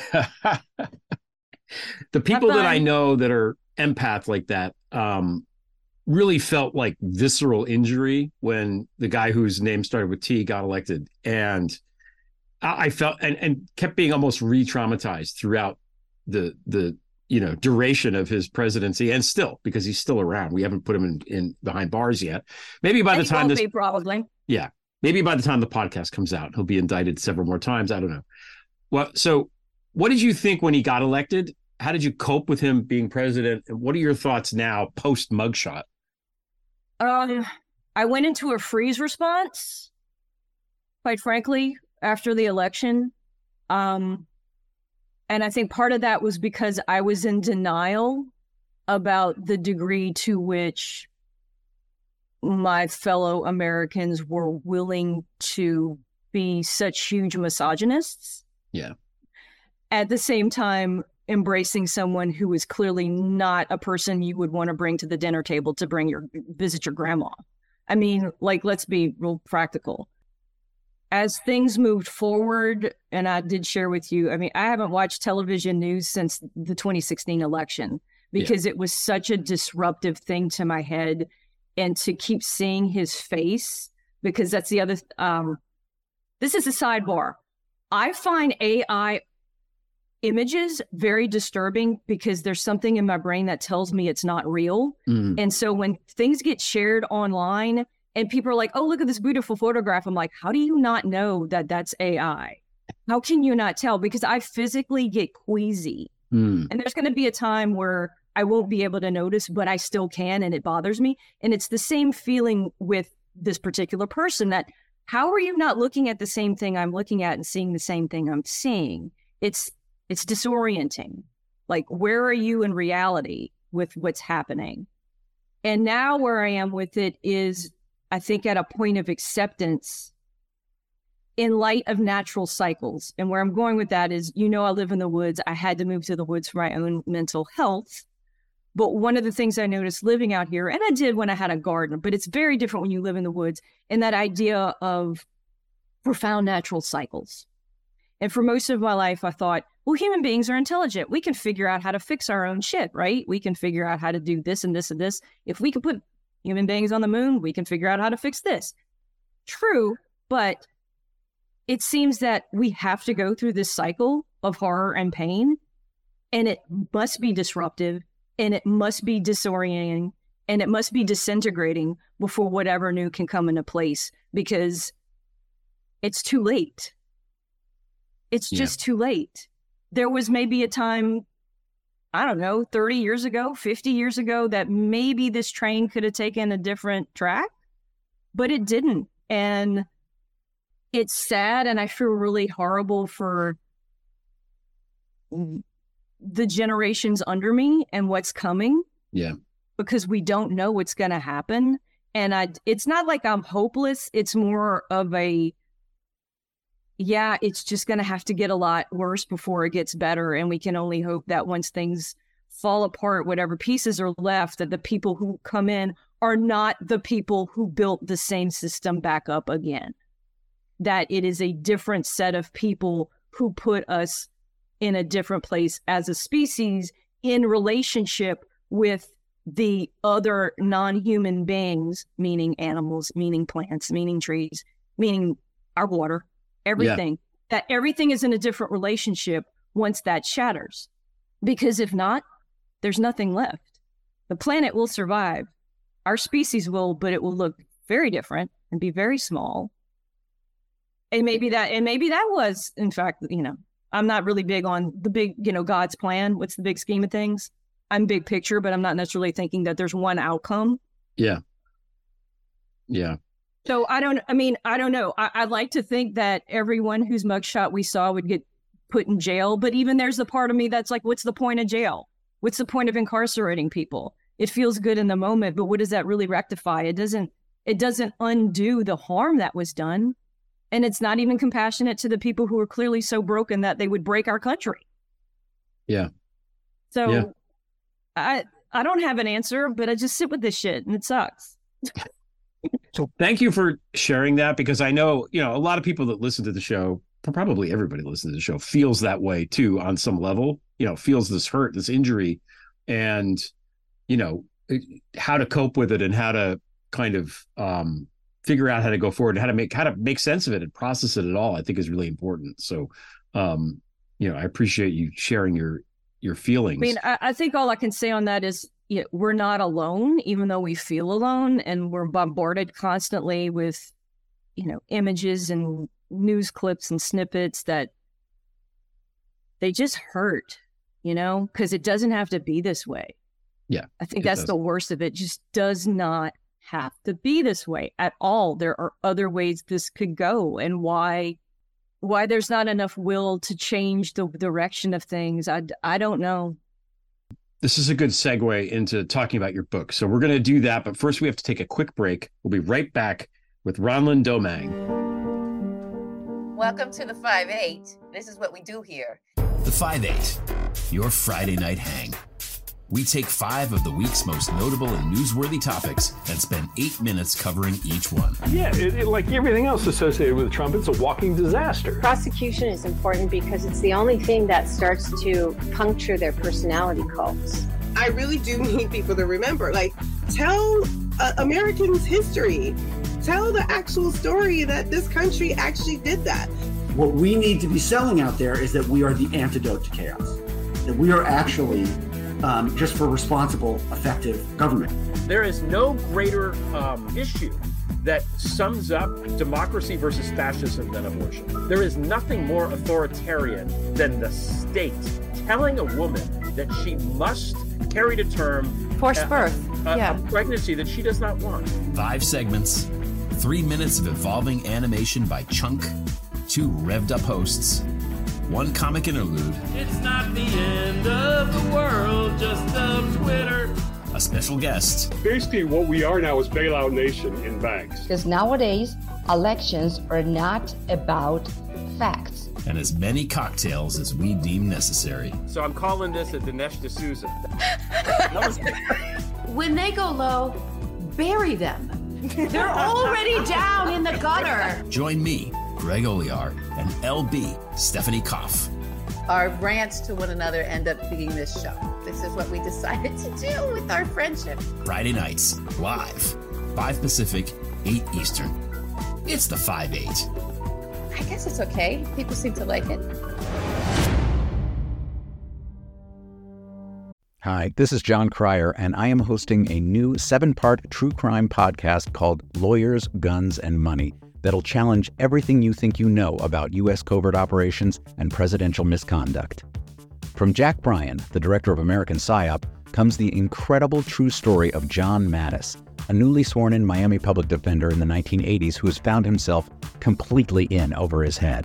the people Have that I fun. know that are empath like that um, really felt like visceral injury when the guy whose name started with T got elected. And I, I felt and, and kept being almost re-traumatized throughout the the you know duration of his presidency, and still, because he's still around. We haven't put him in, in behind bars yet. Maybe by And the he time won't this be, probably. yeah, maybe by the time the podcast comes out, he'll be indicted several more times. I don't know. Well, so what did you think when he got elected? How did you cope with him being president? And what are your thoughts now post mugshot? Um, I went into a freeze response, quite frankly, after the election. Um, and I think part of that was because I was in denial about the degree to which my fellow Americans were willing to be such huge misogynists. Yeah. At the same time, embracing someone who is clearly not a person you would want to bring to the dinner table to bring your visit your grandma. I mean, like, let's be real practical. As things moved forward, and I did share with you, I mean, I haven't watched television news since the twenty sixteen election because it was such a disruptive thing to my head. and to keep seeing his face, because that's the other, um, this is a sidebar. I find A I images very disturbing because there's something in my brain that tells me it's not real. Mm. And so when things get shared online and people are like, oh, look at this beautiful photograph, I'm like, how do you not know that that's A I? How can you not tell? Because I physically get queasy. Mm. And there's going to be a time where I won't be able to notice, but I still can, and it bothers me. And it's the same feeling with this particular person, that how are you not looking at the same thing I'm looking at and seeing the same thing I'm seeing? It's It's disorienting. Like, where are you in reality with what's happening? And now where I am with it is, I think, at a point of acceptance in light of natural cycles. And where I'm going with that is, you know, I live in the woods. I had to move to the woods for my own mental health. But one of the things I noticed living out here, and I did when I had a garden, but it's very different when you live in the woods, and that idea of profound natural cycles. And for most of my life, I thought, well, human beings are intelligent. We can figure out how to fix our own shit, right? We can figure out how to do this and this and this. If we can put human beings on the moon, we can figure out how to fix this. True, but it seems that we have to go through this cycle of horror and pain, and it must be disruptive, and it must be disorienting, and it must be disintegrating before whatever new can come into place, because it's too late. It's just yeah. too late. There was maybe a time, I don't know, thirty years ago, fifty years ago, that maybe this train could have taken a different track, but it didn't. And it's sad, and I feel really horrible for the generations under me and what's coming. Yeah. Because we don't know what's going to happen. And I, it's not like I'm hopeless. It's more of a, yeah, it's just going to have to get a lot worse before it gets better. And we can only hope that once things fall apart, whatever pieces are left, that the people who come in are not the people who built the same system back up again. That it is a different set of people who put us in a different place as a species in relationship with the other non-human beings, meaning animals, meaning plants, meaning trees, meaning our water. Everything, yeah. That everything is in a different relationship once that shatters. Because if not, there's nothing left. The planet will survive. Our species will, but it will look very different and be very small. And maybe that, and maybe that was, in fact, you know, I'm not really big on the big, you know, God's plan. What's the big scheme of things? I'm big picture, but I'm not necessarily thinking that there's one outcome. Yeah. Yeah. So I don't, I mean, I don't know. I, I'd like to think that everyone whose mugshot we saw would get put in jail. But even there's a part of me that's like, what's the point of jail? What's the point of incarcerating people? It feels good in the moment, but what does that really rectify? It doesn't, it doesn't undo the harm that was done. And it's not even compassionate to the people who are clearly so broken that they would break our country. Yeah. So yeah. I, I don't have an answer, but I just sit with this shit and it sucks. So thank you for sharing that, because I know, you know, a lot of people that listen to the show, probably everybody listening to the show, feels that way too on some level, you know, feels this hurt, this injury, and, you know, how to cope with it and how to kind of um, figure out how to go forward, how to make, how to make sense of it and process it at all, I think is really important. So, um, you know, I appreciate you sharing your, your feelings. I mean, I, I think all I can say on that is, yeah, we're not alone, even though we feel alone, and we're bombarded constantly with, you know, images and news clips and snippets that they just hurt, you know, because it doesn't have to be this way. Yeah. I think that's does. the worst of it. Just does not have to be this way at all. There are other ways this could go, and why, why there's not enough will to change the direction of things. I, I don't know. This is a good segue into talking about your book. So we're going to do that. But first, we have to take a quick break. We'll be right back with Ronlyn Domingue. Welcome to the five eight. This is what we do here. The five eight, your Friday night hang. We take five of the week's most notable and newsworthy topics and spend eight minutes covering each one. Yeah, it, it, like everything else associated with Trump, it's a walking disaster. Prosecution is important because it's the only thing that starts to puncture their personality cults. I really do need people to remember, like, tell uh, Americans' history. Tell the actual story that this country actually did that. What we need to be selling out there is that we are the antidote to chaos, that we are actually um, just for responsible, effective government. There is no greater um, issue that sums up democracy versus fascism than abortion. There is nothing more authoritarian than the state telling a woman that she must carry to term forced birth, a, yeah. a pregnancy that she does not want. Five segments, three minutes of evolving animation by Chunk, two revved up hosts, one comic interlude. It's not the end of the world, just of Twitter. A special guest. Basically, what we are now is bailout nation in banks. Because nowadays, elections are not about facts. And as many cocktails as we deem necessary. So I'm calling this a Dinesh D'Souza. When they go low, bury them. They're already down in the gutter. Join me, Greg Olear, and L B, Stephanie Koff. Our rants to one another end up being this show. This is what we decided to do with our friendship. Friday nights, live, five Pacific, eight Eastern. It's the five eight. I guess it's okay. People seem to like it. Hi, this is John Cryer, and I am hosting a new seven-part true crime podcast called Lawyers, Guns, and Money that'll challenge everything you think you know about U S covert operations and presidential misconduct. From Jack Bryan, the director of American PSYOP, comes the incredible true story of John Mattis, a newly sworn-in Miami public defender in the nineteen eighties who has found himself completely in over his head.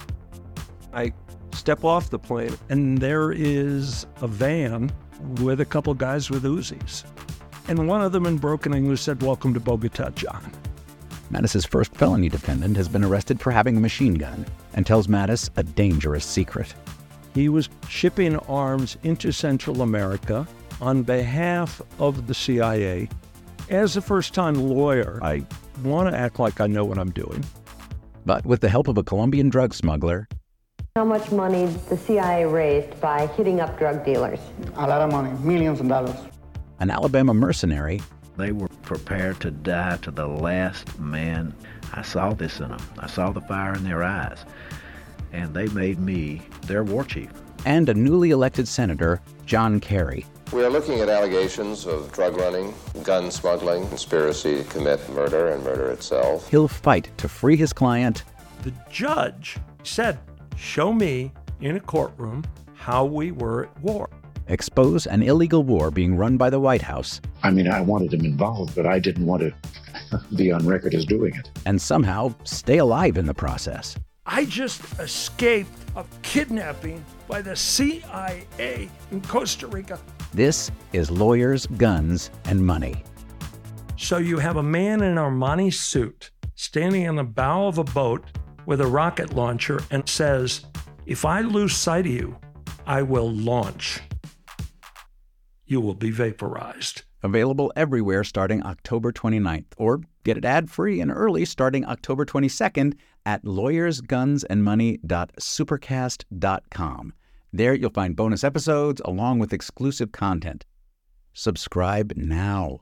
I step off the plane, and there is a van with a couple guys with Uzis. And one of them in broken English said, "Welcome to Bogota, John." Mattis's first felony defendant has been arrested for having a machine gun and tells Mattis a dangerous secret. He was shipping arms into Central America on behalf of the C I A. As a first-time lawyer, I want to act like I know what I'm doing. But with the help of a Colombian drug smuggler... How much money the C I A raised by hitting up drug dealers? A lot of money, millions of dollars. An Alabama mercenary... They were prepared to die to the last man. I saw this in them. I saw the fire in their eyes. And they made me their war chief. And a newly elected senator, John Kerry. We are looking at allegations of drug running, gun smuggling, conspiracy to commit murder and murder itself. He'll fight to free his client. The judge said, "Show me in a courtroom how we were at war." Expose an illegal war being run by the White House. I mean, I wanted him involved, but I didn't want to be on record as doing it. And somehow stay alive in the process. I just escaped a kidnapping by the C I A in Costa Rica. This is Lawyers, Guns, and Money. So you have a man in an Armani suit standing on the bow of a boat with a rocket launcher and says, "If I lose sight of you, I will launch. You will be vaporized." Available everywhere starting October twenty-ninth, or get it ad-free and early starting October twenty-second at lawyers guns and money dot supercast dot com. There you'll find bonus episodes along with exclusive content. Subscribe now.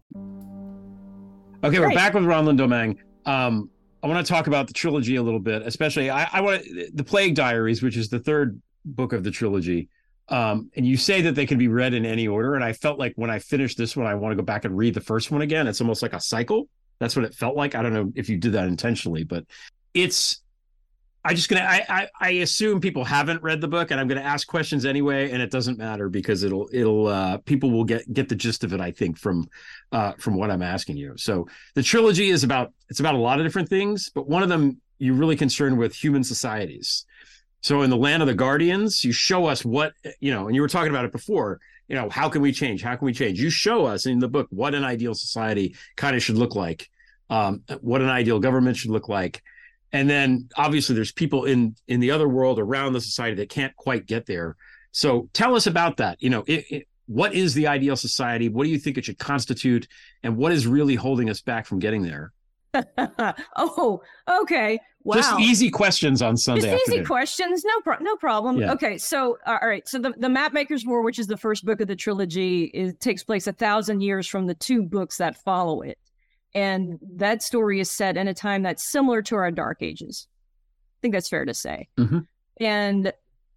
Okay, we're back with Ronlyn Domingue. Um, I want to talk about the trilogy a little bit, especially I, I want to, the Plague Diaries, which is the third book of the trilogy. Um, and you say that they can be read in any order. And I felt like when I finished this one, I want to go back and read the first one again. It's almost like a cycle. That's what it felt like. I don't know if you did that intentionally, but it's, I just gonna, I, I, I assume people haven't read the book, and I'm going to ask questions anyway. And it doesn't matter because it'll, it'll, uh, people will get, get the gist of it, I think, from, uh, from what I'm asking you. So the trilogy is about, it's about a lot of different things, but one of them you're really concerned with human societies. So in the Land of the Guardians, you show us what, you know, and you were talking about it before, you know, how can we change? How can we change? You show us in the book what an ideal society kind of should look like, um, what an ideal government should look like. And then obviously there's people in, in the other world around the society that can't quite get there. So tell us about that. You know, it, it, what is the ideal society? What do you think it should constitute? And what is really holding us back from getting there? Oh, okay. Wow. Just easy questions on Sunday Just afternoon. easy questions. No, pro- no problem. Yeah. Okay. So, uh, all right. So the, the Mapmaker's War, which is the first book of the trilogy, is, takes place a thousand years from the two books that follow it. And that story is set in a time that's similar to our Dark Ages. I think that's fair to say. Mm-hmm. And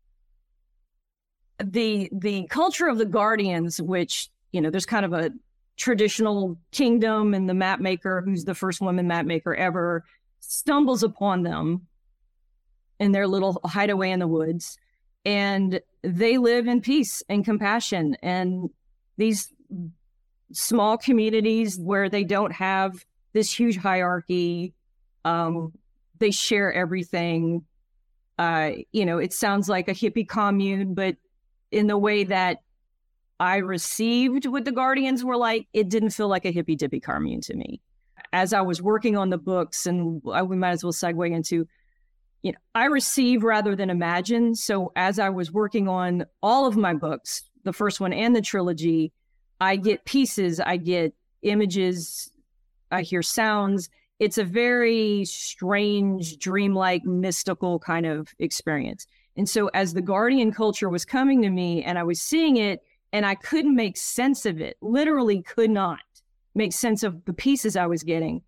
the the culture of the Guardians, which, you know, there's kind of a traditional kingdom, and the map maker, who's the first woman map maker ever, stumbles upon them in their little hideaway in the woods, and they live in peace and compassion. And these small communities where they don't have this huge hierarchy, um, they share everything. Uh, you know, it sounds like a hippie commune, but in the way that I received what the Guardians were like, it didn't feel like a hippie dippy commune to me. As I was working on the books, and we might as well segue into, you know, I receive rather than imagine. So as I was working on all of my books, the first one and the trilogy, I get pieces, I get images, I hear sounds. It's a very strange, dreamlike, mystical kind of experience. And so as the Guardian culture was coming to me and I was seeing it, and I couldn't make sense of it, literally could not make sense of the pieces I was getting,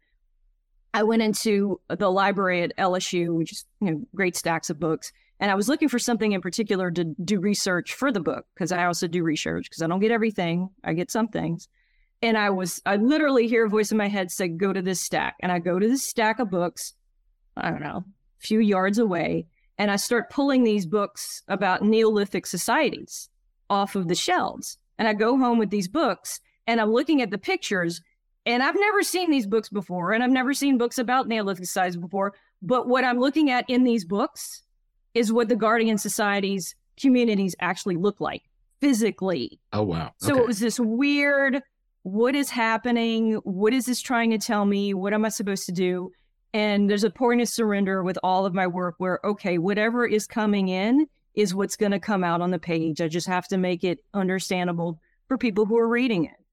I went into the library at L S U, which is, you know, great stacks of books. And I was looking for something in particular to do research for the book, because I also do research, because I don't get everything. I get some things. And I was, I literally hear a voice in my head say, go to this stack. And I go to this stack of books, I don't know, a few yards away. And I start pulling these books about Neolithic societies off of the shelves. And I go home with these books, and I'm looking at the pictures, and I've never seen these books before, and I've never seen books about Neolithic societies before. But what I'm looking at in these books is what the Guardian Society's communities actually look like physically. Oh, wow. So Okay. it was this weird, what is happening? What is this trying to tell me? What am I supposed to do? And there's a point of surrender with all of my work where, okay, whatever is coming in is what's going to come out on the page. I just have to make it understandable for people who are reading it.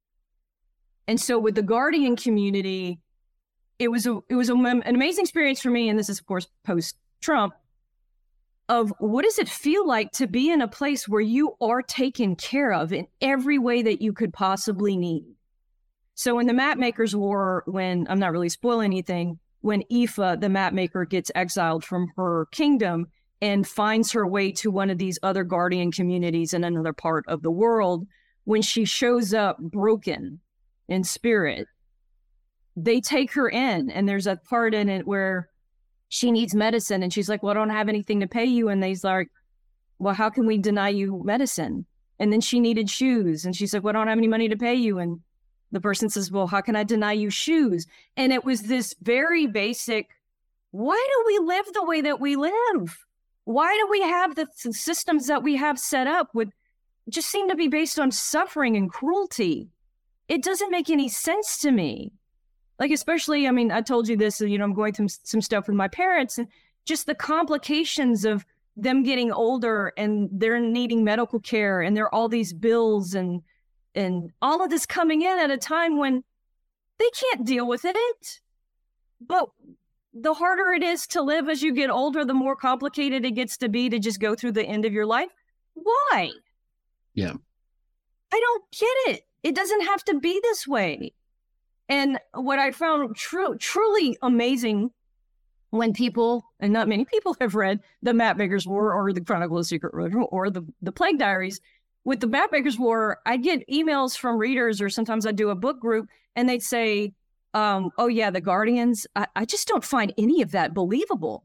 And so with the Guardian community, it was a, it was a, an amazing experience for me. And this is, of course, post-Trump, of what does it feel like to be in a place where you are taken care of in every way that you could possibly need. So in the Mapmakers War, when, I'm not really spoiling anything, when Aoife, the mapmaker, gets exiled from her kingdom and finds her way to one of these other Guardian communities in another part of the world, when she shows up broken in spirit, they take her in. And there's a part in it where she needs medicine, and she's like, well, I don't have anything to pay you. And they's like, well, how can we deny you medicine? And then she needed shoes, and she's like, well, I don't have any money to pay you. And the person says, well, how can I deny you shoes? And it was this very basic, why do we live the way that we live? Why do we have the th- systems that we have set up with just seem to be based on suffering and cruelty? It doesn't make any sense to me. Like, especially, I mean, I told you this, you know, I'm going through some stuff with my parents, and just the complications of them getting older and they're needing medical care, and there are all these bills and and all of this coming in at a time when they can't deal with it. But the harder it is to live as you get older, the more complicated it gets to be to just go through the end of your life. Why? Yeah. I don't get it. It doesn't have to be this way. And what I found true, truly amazing when people, and not many people have read The Mapmakers War or The Chronicle of Secret River or the, the Plague Diaries, with The Mapmakers War, I get emails from readers, or sometimes I do a book group, and they'd say, um, oh yeah, the Guardians, I, I just don't find any of that believable.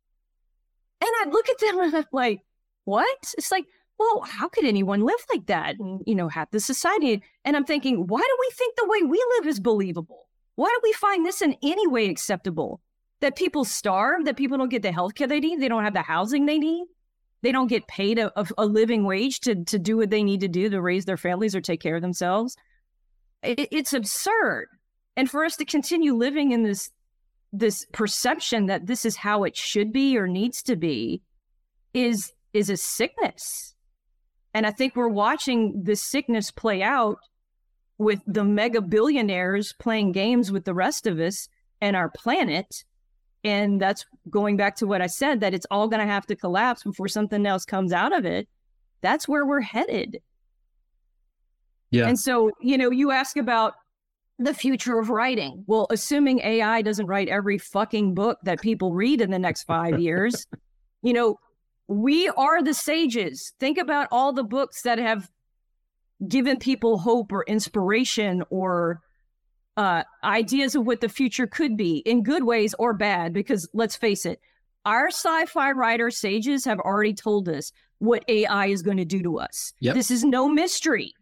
And I'd look at them and I'm like, what? It's like, well, how could anyone live like that and, you know, have this society? And I'm thinking, why do we think the way we live is believable? Why do we find this in any way acceptable? That people starve, that people don't get the health care they need, they don't have the housing they need, they don't get paid a, a, a living wage to, to do what they need to do to raise their families or take care of themselves. It, it's absurd. And for us to continue living in this, this perception that this is how it should be or needs to be is, is a sickness. And I think we're watching this sickness play out with the mega billionaires playing games with the rest of us and our planet. And that's going back to what I said, that it's all going to have to collapse before something else comes out of it. That's where we're headed. Yeah. And so, you know, you ask about the future of writing. Well, assuming A I doesn't write every fucking book that people read in the next five years, you know, we are the sages. Think about all the books that have given people hope or inspiration or uh, ideas of what the future could be in good ways or bad, because let's face it, our sci-fi writer sages have already told us what A I is going to do to us. Yep. This is no mystery.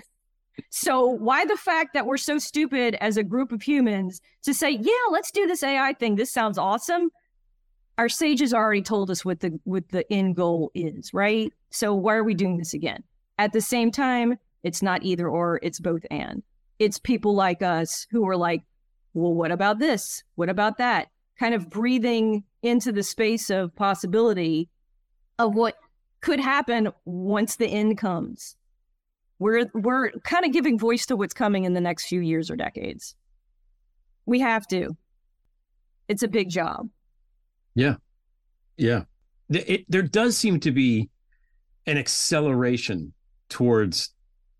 So why the fact that we're so stupid as a group of humans to say, yeah, let's do this A I thing. This sounds awesome. Our sages already told us what the what the end goal is, right? So why are we doing this again? At the same time, it's not either or, it's both and. It's people like us who are like, well, what about this? What about that? Kind of breathing into the space of possibility of what could happen once the end comes. We're we're kind of giving voice to what's coming in the next few years or decades. We have to. It's a big job. Yeah. Yeah. It, it, there does seem to be an acceleration towards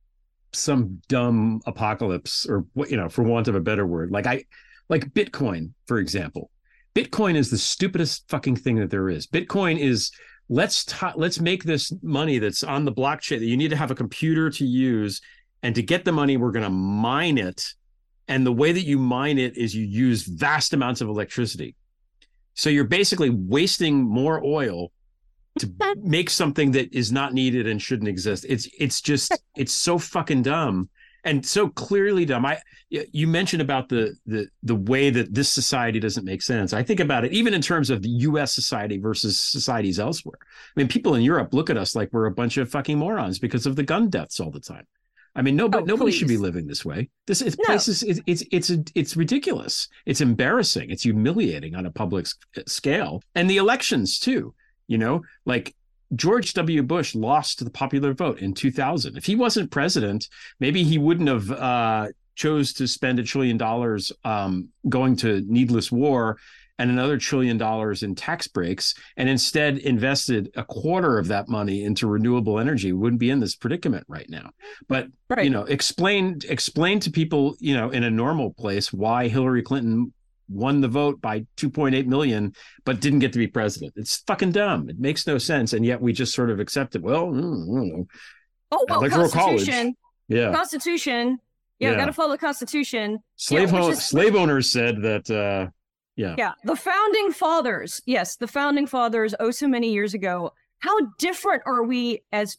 some dumb apocalypse, or, you know, for want of a better word, like I, like Bitcoin, for example. Bitcoin is the stupidest fucking thing that there is. Bitcoin is, let's t- let's make this money that's on the blockchain that you need to have a computer to use, and to get the money, we're going to mine it. And the way that you mine it is you use vast amounts of electricity. So you're basically wasting more oil to make something that is not needed and shouldn't exist. It's it's just it's so fucking dumb and so clearly dumb. I you mentioned about the the the way that this society doesn't make sense. I think about it even in terms of the U S society versus societies elsewhere. I mean, people in Europe look at us like we're a bunch of fucking morons because of the gun deaths all the time. I mean, nobody, oh, nobody should be living this way. This is, no. place is it's it's it's, a, it's ridiculous. It's embarrassing. It's humiliating on a public scale. And the elections too. You know, like George W. Bush lost the popular vote in two thousand. If he wasn't president, maybe he wouldn't have uh, chose to spend a trillion dollars um, going to needless war and another trillion dollars in tax breaks, and instead invested a quarter of that money into renewable energy. We wouldn't be in this predicament right now. But, right. you know, explain explain to people, you know, in a normal place why Hillary Clinton won the vote by two point eight million, but didn't get to be president. It's fucking dumb. It makes no sense. And yet we just sort of accept it. Well, I don't know. Oh, well, Electoral Constitution. College. Yeah. Constitution. Yeah, yeah. Got to follow the Constitution. Slave, yeah, ho- is- slave owners said that, uh, yeah. Yeah. The founding fathers. Yes. The founding fathers, oh, so many years ago. How different are we as,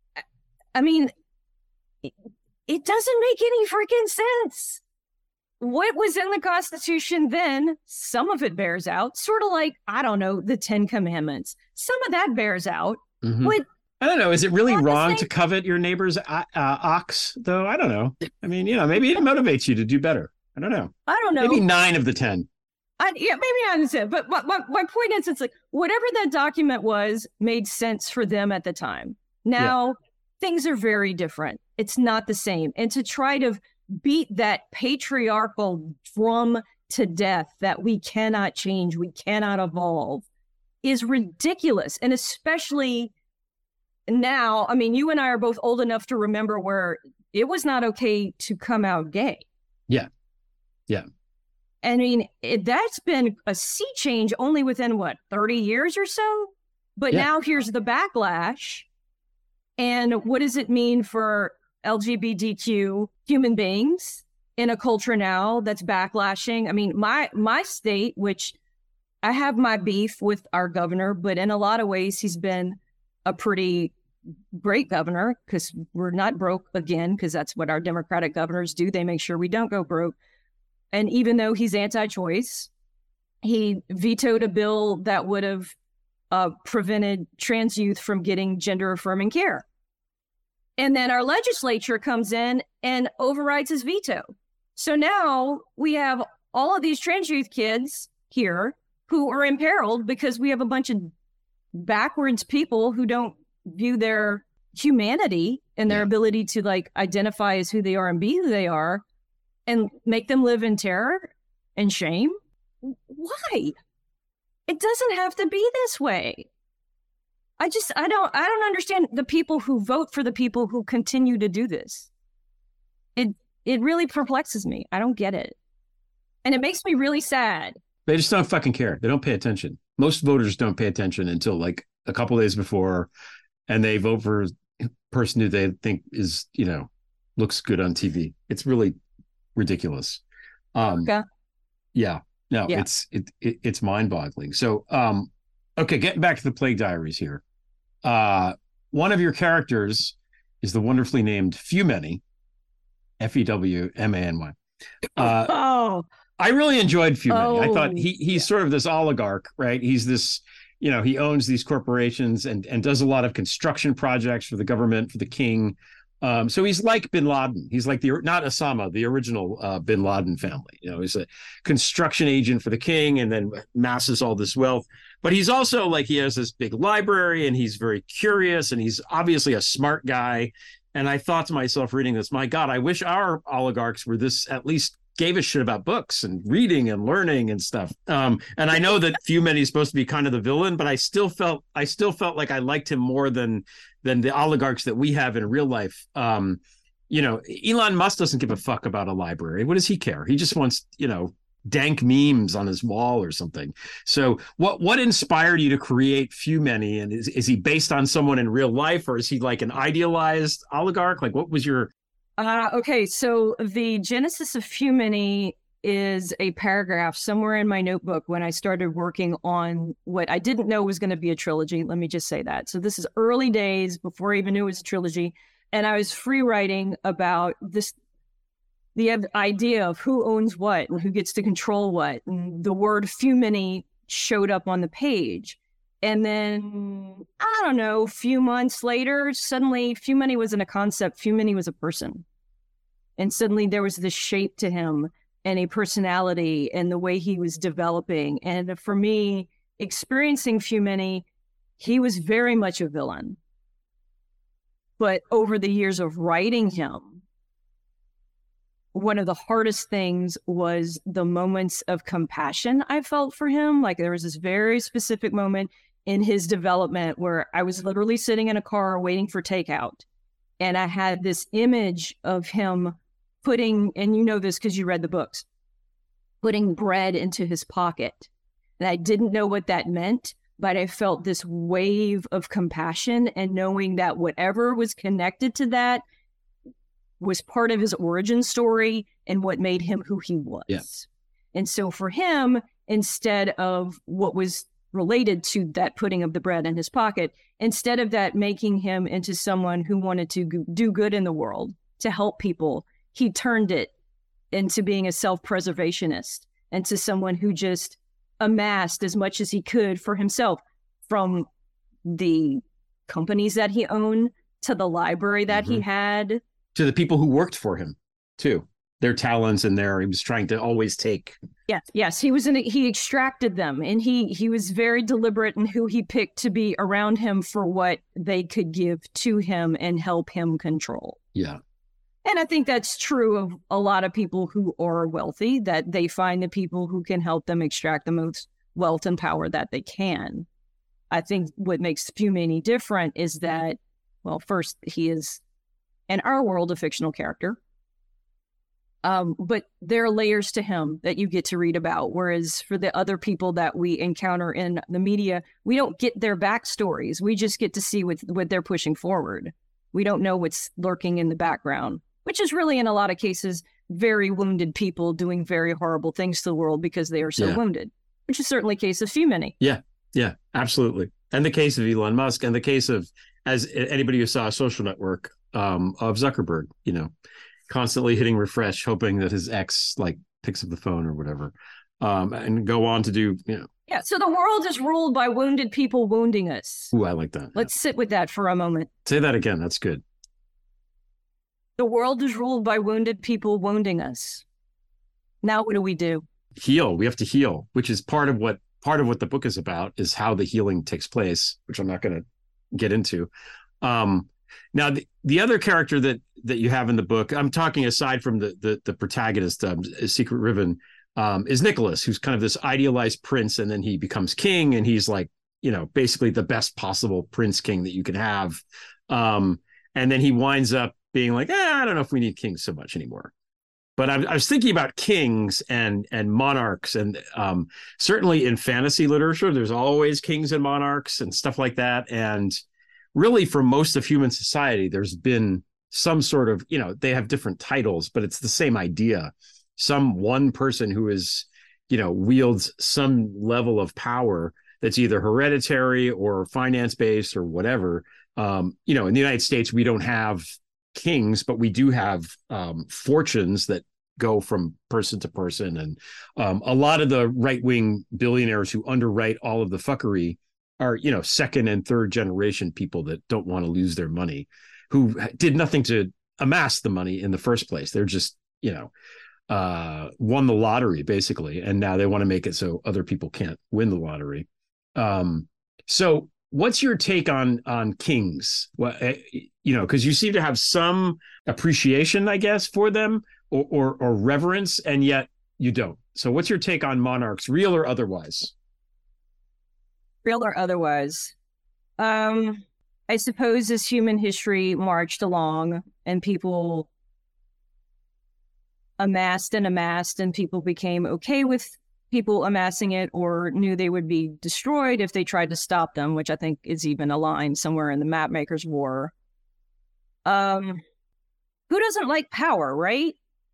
I mean, it, it doesn't make any freaking sense. What was in the Constitution then, some of it bears out, sort of like, I don't know, the Ten Commandments. Some of that bears out. Mm-hmm. But I don't know. Is it really wrong to covet your neighbor's uh, ox, though? I don't know. I mean, you know, maybe it motivates you to do better. I don't know. I don't know. Maybe nine of the ten. I, yeah, maybe nine of the ten. But my, my, my point is, it's like, whatever that document was made sense for them at the time. Now, yeah. things are very different. It's not the same. And to try to beat that patriarchal drum to death that we cannot change, we cannot evolve, is ridiculous. And especially now, I mean, you and I are both old enough to remember where it was not okay to come out gay. Yeah. Yeah. I mean, it, that's been a sea change only within, what, thirty years or so? But yeah. now here's the backlash. And what does it mean for L G B T Q human beings in a culture now that's backlashing? I mean, my my state, which I have my beef with our governor, but in a lot of ways, he's been a pretty great governor because we're not broke again, because that's what our Democratic governors do. They make sure we don't go broke. And even though he's anti-choice, he vetoed a bill that would have uh, prevented trans youth from getting gender-affirming care. And then our legislature comes in and overrides his veto. So now we have all of these trans youth kids here who are imperiled because we have a bunch of backwards people who don't view their humanity and their yeah. ability to like identify as who they are and be who they are, and make them live in terror and shame. Why? It doesn't have to be this way. I just, I don't, I don't understand the people who vote for the people who continue to do this. It, it really perplexes me. I don't get it. And it makes me really sad. They just don't fucking care. They don't pay attention. Most voters don't pay attention until like a couple days before, and they vote for a person who they think is, you know, looks good on T V. It's really ridiculous. Um, okay. Yeah. No, Yeah. it's it, it it's mind-boggling. So, um, okay, getting back to the Plague Diaries here. Uh, one of your characters is the wonderfully named Fewmany, F E W M A N Y. Uh, oh, I really enjoyed Fewmany. I Oh, thought he he's sort of this oligarch, right? He's this, you know, he owns these corporations and and does a lot of construction projects for the government, for the king. Um, so he's like Bin Laden. He's like the not Osama, the original uh, Bin Laden family. You know, he's a construction agent for the king, and then masses all this wealth. But he's also like he has this big library, and he's very curious, and he's obviously a smart guy. And I thought to myself, reading this, my God, I wish our oligarchs were this, at least gave a shit about books and reading and learning and stuff. Um, and I know that Fewmany is supposed to be kind of the villain, but I still felt I still felt like I liked him more than than the oligarchs that we have in real life. Um, you know, Elon Musk doesn't give a fuck about a library. What does he care? He just wants, you know, dank memes on his wall or something. So what what inspired you to create Fewmany? And is, is he based on someone in real life, or is he like an idealized oligarch? Like, what was your... Uh, okay, so the genesis of Fewmany is a paragraph somewhere in my notebook when I started working on what I didn't know was going to be a trilogy. Let me just say that. So this is early days before I even knew it was a trilogy. And I was free writing about this, the idea of who owns what and who gets to control what. And the word Fewmany showed up on the page. And then, I don't know, a few months later, suddenly Fewmany wasn't a concept. Fewmany was a person. And suddenly there was this shape to him and a personality and the way he was developing. And for me, experiencing Fewmany, he was very much a villain. But over the years of writing him, one of the hardest things was the moments of compassion I felt for him. Like there was this very specific moment in his development where I was literally sitting in a car waiting for takeout. And I had this image of him putting, and you know this because you read the books, putting bread into his pocket. And I didn't know what that meant, but I felt this wave of compassion and knowing that whatever was connected to that was part of his origin story and what made him who he was. Yeah. And so for him, instead of what was related to that putting of the bread in his pocket, instead of that making him into someone who wanted to go- do good in the world, to help people, he turned it into being a self-preservationist and to someone who just amassed as much as he could for himself, from the companies that he owned to the library that Mm-hmm. he had. To the people who worked for him, too. Their talents and their, he was trying to always take. Yes, yes, he was in. He extracted them, and he he was very deliberate in who he picked to be around him for what they could give to him and help him control. Yeah. And I think that's true of a lot of people who are wealthy, that they find the people who can help them extract the most wealth and power that they can. I think what makes Fewmany different is that, well, first, he is, in our world, a fictional character. Um, but there are layers to him that you get to read about. Whereas for the other people that we encounter in the media, we don't get their backstories. We just get to see what, what they're pushing forward. We don't know what's lurking in the background, which is really, in a lot of cases, very wounded people doing very horrible things to the world because they are so Yeah. wounded, which is certainly the case of Fewmany. Yeah. Yeah, absolutely. And the case of Elon Musk, and the case of, as anybody who saw a Social Network, um, of Zuckerberg, you know, constantly hitting refresh, hoping that his ex like picks up the phone or whatever, um, and go on to do, you know. Yeah. So the world is ruled by wounded people wounding us. Ooh, I like that. Let's sit with that for a moment. Say that again. That's good. The world is ruled by wounded people wounding us. Now, what do we do? Heal. We have to heal, which is part of what part of what the book is about, is how the healing takes place, which I'm not going to get into. Um, now, the, the other character that that you have in the book, I'm talking aside from the the, the protagonist, um, Secret Riven, um, is Nicholas, who's kind of this idealized prince, and then he becomes king, and he's like, you know, basically the best possible prince king that you can have. Um, and then he winds up being like, eh, I don't know if we need kings so much anymore. But I, I was thinking about kings and and monarchs, and um, certainly in fantasy literature, there's always kings and monarchs and stuff like that. And really, for most of human society, there's been some sort of, you know, they have different titles, but it's the same idea. Some one person who is, you know, wields some level of power that's either hereditary or finance-based or whatever. Um, you know, in the United States, we don't have kings, but we do have um, fortunes that go from person to person. And um, a lot of the right-wing billionaires who underwrite all of the fuckery are, you know, second and third generation people that don't want to lose their money, who did nothing to amass the money in the first place. They're just, you know, uh, won the lottery basically. And now they want to make it so other people can't win the lottery. Um, so what's your take on, on kings? Well, you know, because you seem to have some appreciation, I guess, for them or, or, or reverence, and yet you don't. So what's your take on monarchs, real or otherwise? Real or otherwise? Um, I suppose as human history marched along and people amassed and amassed and people became okay with people amassing it or knew they would be destroyed if they tried to stop them, which I think is even a line somewhere in the Mapmakers' War. Um, who doesn't like power, right?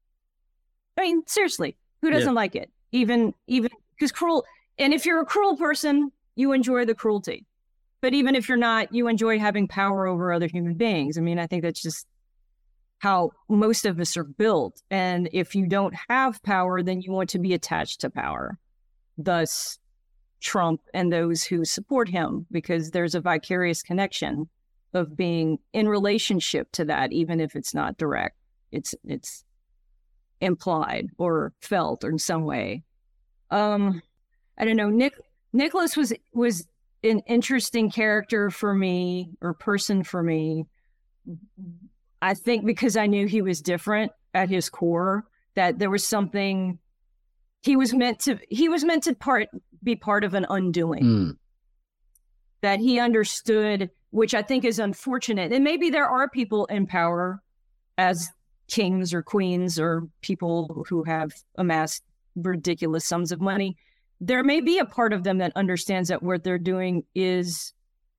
I mean, seriously, who doesn't yeah. like it? Even, even because cruel, and if you're a cruel person, you enjoy the cruelty. But even if you're not, you enjoy having power over other human beings. I mean, I think that's just how most of us are built. And if you don't have power, then you want to be attached to power. Thus, Trump and those who support him, because there's a vicarious connection of being in relationship to that, even if it's not direct. It's it's implied or felt or in some way. Um, I don't know. Nick Nicholas was was an interesting character for me, or person for me. I think because I knew he was different at his core, that there was something he was meant to, he was meant to part be part of an undoing. Mm. That he understood, which I think is unfortunate. And maybe there are people in power as kings or queens or people who have amassed ridiculous sums of money. There may be a part of them that understands that what they're doing is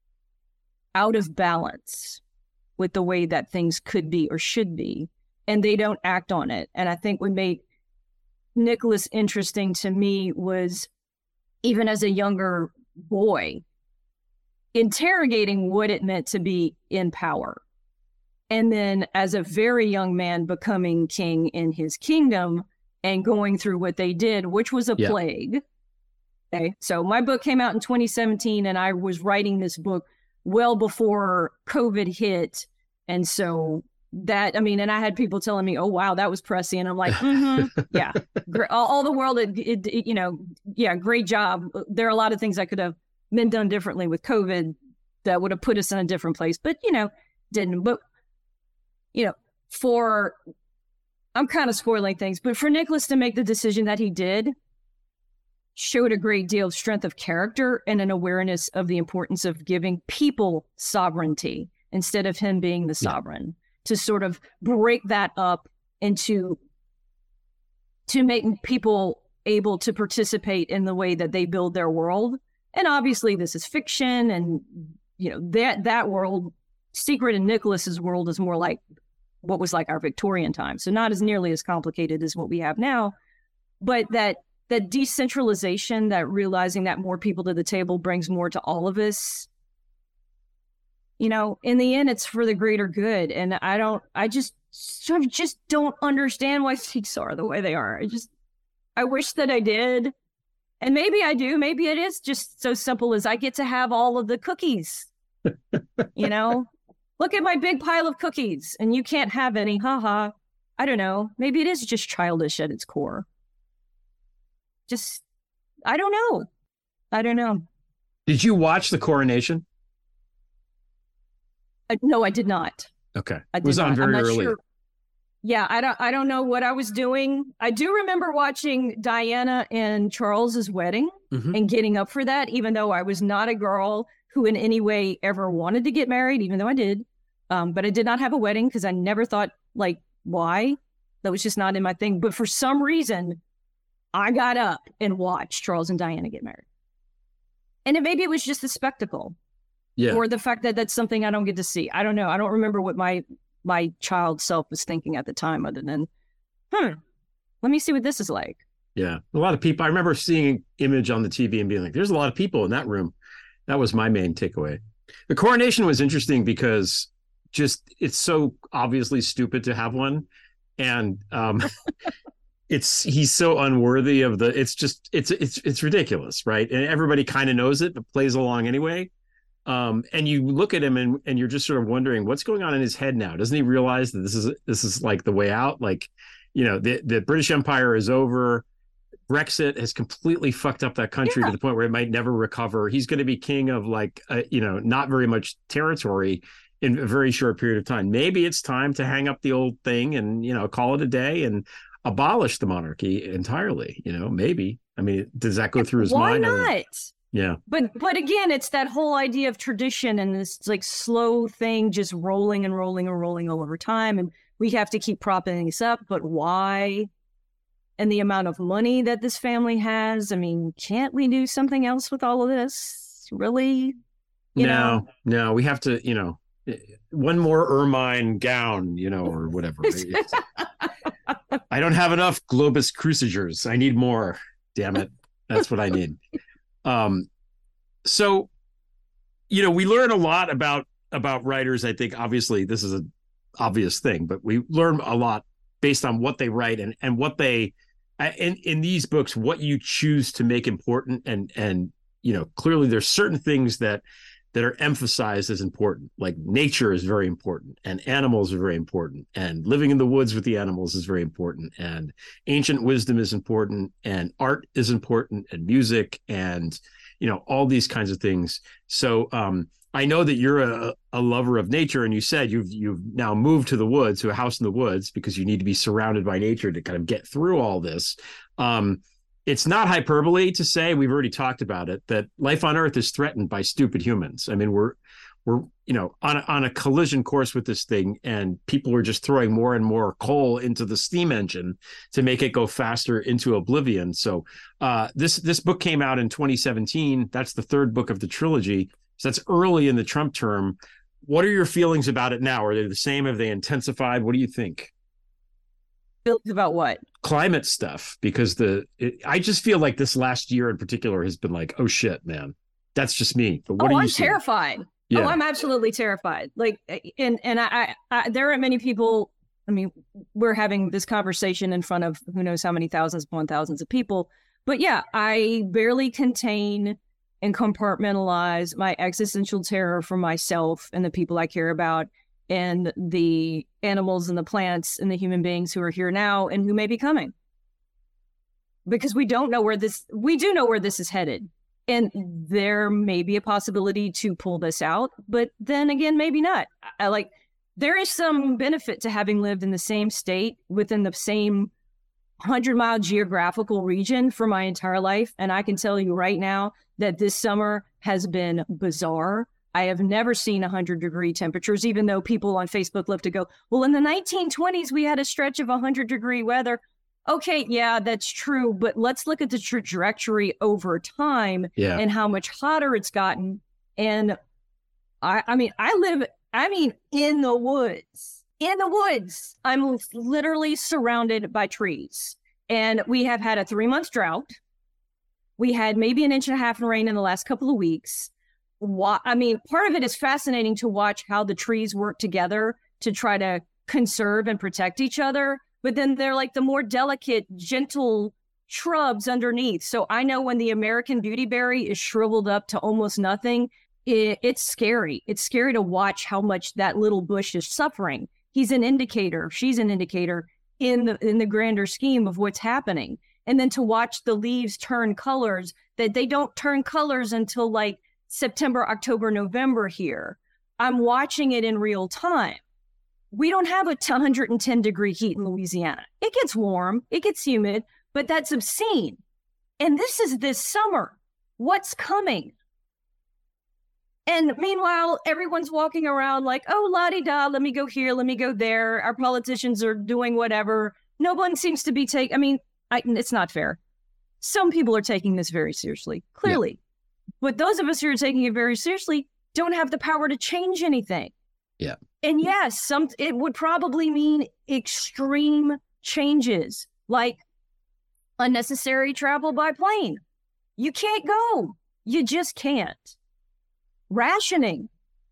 out of balance with the way that things could be or should be, and they don't act on it. And I think what made Nicholas interesting to me was, even as a younger boy, interrogating what it meant to be in power. And then as a very young man becoming king in his kingdom and going through what they did, which was a yeah. plague. Okay. So my book came out in twenty seventeen, and I was writing this book well before COVID hit. And so that, I mean, and I had people telling me, oh, wow, that was pressy. And I'm like, mm-hmm, yeah, all, all the world, it, it, it, you know, yeah, great job. There are a lot of things that could have been done differently with COVID that would have put us in a different place, but, you know, didn't. But, you know, for, I'm kind of spoiling things, but for Nicholas to make the decision that he did, showed a great deal of strength of character and an awareness of the importance of giving people sovereignty instead of him being the sovereign, yeah. to sort of break that up into, to make people able to participate in the way that they build their world. And obviously this is fiction, and, you know, that, that world, Secret in Nicholas's world is more like what was like our Victorian time. So not as nearly as complicated as what we have now, but that that decentralization, that realizing that more people to the table brings more to all of us, you know, in the end, it's for the greater good. And I don't, I just sort of just don't understand why things are the way they are. I just, I wish that I did. And maybe I do. Maybe it is just so simple as I get to have all of the cookies, you know, look at my big pile of cookies and you can't have any. Haha. I don't know. Maybe it is just childish at its core. Just, I don't know. I don't know. Did you watch the coronation? Uh, no, I did not. Okay. I it was not. on very early. Sure. Yeah, I don't I don't know what I was doing. I do remember watching Diana and Charles's wedding mm-hmm. and getting up for that, even though I was not a girl who in any way ever wanted to get married, even though I did. Um, but I did not have a wedding because I never thought, like, why? That was just not in my thing. But for some reason, I got up and watched Charles and Diana get married. And it, maybe it was just the spectacle. Yeah. Or the fact that that's something I don't get to see. I don't know. I don't remember what my my child self was thinking at the time other than, hmm, let me see what this is like. Yeah. A lot of people. I remember seeing an image on the T V and being like, there's a lot of people in that room. That was my main takeaway. The coronation was interesting because just it's so obviously stupid to have one. And um, it's he's so unworthy of the it's just it's it's it's ridiculous. Right. And everybody kind of knows it, but plays along anyway. Um, and you look at him and, and you're just sort of wondering what's going on in his head now. Doesn't he realize that this is this is like the way out? Like, you know, the, the British Empire is over. Brexit has completely fucked up that country yeah. to the point where it might never recover. He's going to be king of like, uh, you know, not very much territory in a very short period of time. Maybe it's time to hang up the old thing and, you know, call it a day and abolish the monarchy entirely. You know, maybe. I mean, does that go through his Why mind? Why not? Yeah. But but again, it's that whole idea of tradition and this like slow thing just rolling and rolling and rolling over time. And we have to keep propping this up. But why? And the amount of money that this family has. I mean, can't we do something else with all of this? Really? You no, know? no, we have to, you know, one more ermine gown, you know, or whatever. I don't have enough Globus Crucigers. I need more. Damn it. That's what I need. Um, so, you know, we learn a lot about, about writers. I think obviously this is an obvious thing, but we learn a lot based on what they write and, and what they, in, in these books, what you choose to make important. And, and, you know, clearly there's certain things that, that are emphasized as important, like nature is very important and animals are very important and living in the woods with the animals is very important and ancient wisdom is important and art is important and music and, you know, all these kinds of things. So um, I know that you're a, a lover of nature and you said you've, you've now moved to the woods, to a house in the woods because you need to be surrounded by nature to kind of get through all this. Um, It's not hyperbole to say, we've already talked about it, that life on Earth is threatened by stupid humans. I mean, we're, we're you know, on a, on a collision course with this thing, and people are just throwing more and more coal into the steam engine to make it go faster into oblivion. So uh, this this book came out in twenty seventeen. That's the third book of the trilogy. So that's early in the Trump term. What are your feelings about it now? Are they the same? Have they intensified? What do you think? About what? Climate stuff, because the it, I just feel like this last year in particular has been like, oh shit, man, that's just me. But what oh, are you I'm seeing? terrified. Yeah. Oh, I'm absolutely terrified. Like, and and I, I, I, there aren't many people. I mean, we're having this conversation in front of who knows how many thousands upon thousands of people. But yeah, I barely contain and compartmentalize my existential terror for myself and the people I care about, and the animals and the plants and the human beings who are here now and who may be coming. Because we don't know where this, we do know where this is headed. And there may be a possibility to pull this out, but then again, maybe not. I like, there is some benefit to having lived in the same state within the same hundred mile geographical region for my entire life. And I can tell you right now that this summer has been bizarre. I have never seen one hundred degree temperatures, even though people on Facebook love to go, well, in the nineteen twenties, we had a stretch of one hundred degree weather. Okay, yeah, that's true. But let's look at the trajectory over time yeah. and how much hotter it's gotten. And I, I mean, I live, I mean, in the woods, in the woods. I'm literally surrounded by trees. And we have had a three month drought. We had maybe an inch and a half of rain in the last couple of weeks. I mean, part of it is fascinating to watch how the trees work together to try to conserve and protect each other. But then they're like the more delicate, gentle shrubs underneath. So I know when the American beautyberry is shriveled up to almost nothing, it, it's scary. It's scary to watch how much that little bush is suffering. He's an indicator. She's an indicator in the in the grander scheme of what's happening. And then to watch the leaves turn colors, that they don't turn colors until like September, October, November here. I'm watching it in real time. We don't have a one hundred ten degree heat in Louisiana. It gets warm, it gets humid, but that's obscene. And this is this summer. What's coming? And meanwhile, everyone's walking around like, oh, la-di-da, let me go here, let me go there. Our politicians are doing whatever. no one seems to be taking, I mean, I, it's not fair. Some people are taking this very seriously, clearly. Yeah. But those of us who are taking it very seriously don't have the power to change anything. Yeah. And yes, some it would probably mean extreme changes, like unnecessary travel by plane. You can't go. You just can't. Rationing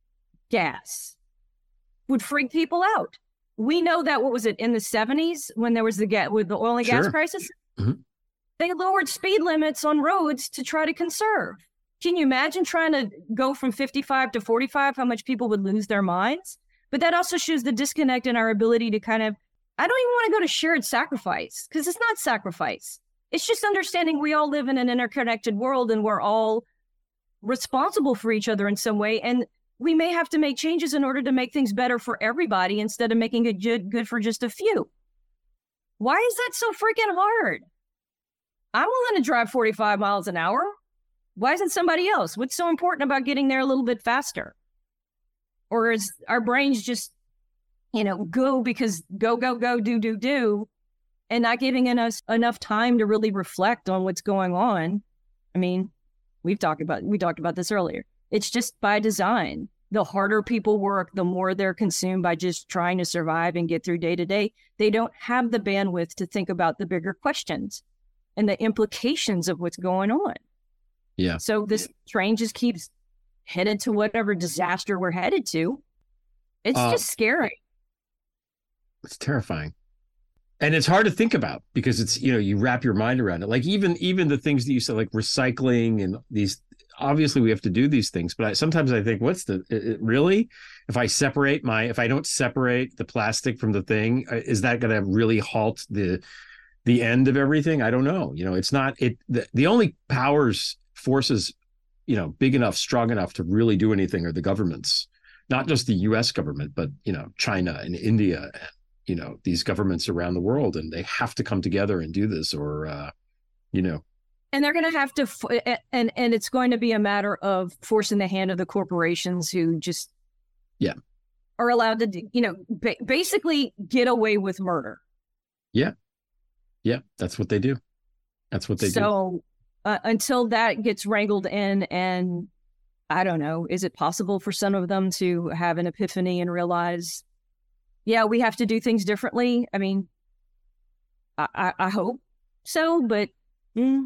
gas would freak people out. We know that, what was it, in the seventies when there was the ga- with the oil and gas Sure. crisis? Mm-hmm. They lowered speed limits on roads to try to conserve. Can you imagine trying to go from fifty-five to forty-five, how much people would lose their minds? But that also shows the disconnect in our ability to kind of, I don't even want to go to shared sacrifice, because it's not sacrifice. It's just understanding we all live in an interconnected world and we're all responsible for each other in some way. And we may have to make changes in order to make things better for everybody instead of making it good, good for just a few. Why is that so freaking hard? I'm willing to drive forty-five miles an hour. Why isn't somebody else? What's so important about getting there a little bit faster? Or is our brains just, you know, go because go, go, go, do, do, do, and not giving us enough time to really reflect on what's going on? I mean, we've talked about, we talked about this earlier. It's just by design. The harder people work, the more they're consumed by just trying to survive and get through day to day. They don't have the bandwidth to think about the bigger questions and the implications of what's going on. Yeah. So this train just keeps headed to whatever disaster we're headed to. It's Uh, just scary. It's terrifying. And it's hard to think about because it's, you know, you wrap your mind around it. Like even, even the things that you said, like recycling and these, obviously we have to do these things, but I, sometimes I think, what's the, it, it really, if I separate my, if I don't separate the plastic from the thing, is that going to really halt the, the end of everything? I don't know. You know, it's not, it, the, the only powers, forces, you know, big enough, strong enough to really do anything are the governments, not just the U S government, but, you know, China and India, and, you know, these governments around the world, and they have to come together and do this or, uh, you know. And they're going to have to, f- and, and it's going to be a matter of forcing the hand of the corporations who just yeah are allowed to, you know, ba- basically get away with murder. Yeah. Yeah. That's what they do. That's what they so, do. So uh, until that gets wrangled in, and I don't know, is it possible for some of them to have an epiphany and realize, yeah, we have to do things differently? I mean, I, I, I hope so, but mm,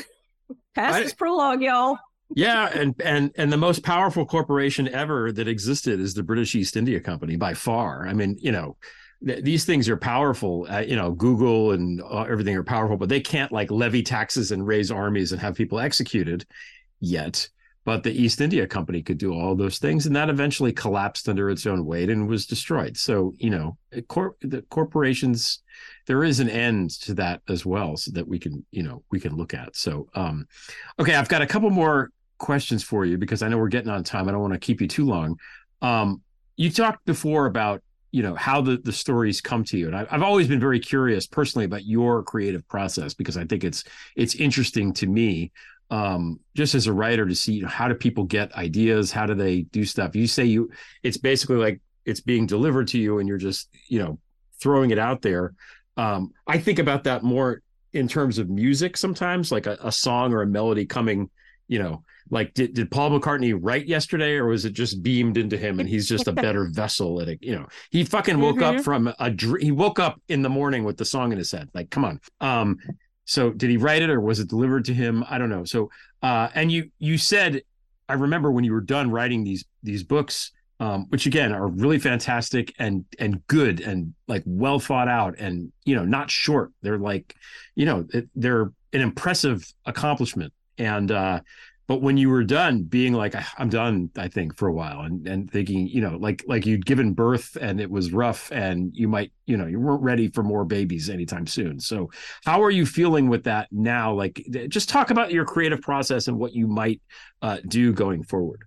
past this prologue, y'all. Yeah, and and and the most powerful corporation ever that existed is the British East India Company by far. I mean, you know, th- these things are powerful. Uh, you know, Google and uh, everything are powerful, but they can't like levy taxes and raise armies and have people executed yet. But the East India Company could do all those things, and that eventually collapsed under its own weight and was destroyed. So, you know, cor- the corporations, there is an end to that as well, so that we can, you know, we can look at. So, um, okay, I've got a couple more questions for you because I know we're getting on time. I don't want to keep you too long. Um, you talked before about, you know, how the, the stories come to you. And I, I've always been very curious personally about your creative process because I think it's it's interesting to me. Um, just as a writer to see, you know, how do people get ideas? How do they do stuff? You say you, it's basically like it's being delivered to you and you're just, you know, throwing it out there. Um, I think about that more in terms of music sometimes, like a, a song or a melody coming, you know, like did, did Paul McCartney write yesterday or was it just beamed into him and he's just a better vessel at it? You know, he fucking woke mm-hmm. up from a dream. He woke up in the morning with the song in his head. Like, come on. Um, So did he write it or was it delivered to him? I don't know. So, uh, and you, you said, I remember when you were done writing these, these books, um, which again are really fantastic and, and good and like well thought out and, you know, not short. They're like, you know, it, they're an impressive accomplishment. And, uh, but when you were done being like, I'm done, I think for a while and, and thinking, you know, like, like you'd given birth and it was rough and you might, you know, you weren't ready for more babies anytime soon. So how are you feeling with that now? Like just talk about your creative process and what you might uh, do going forward.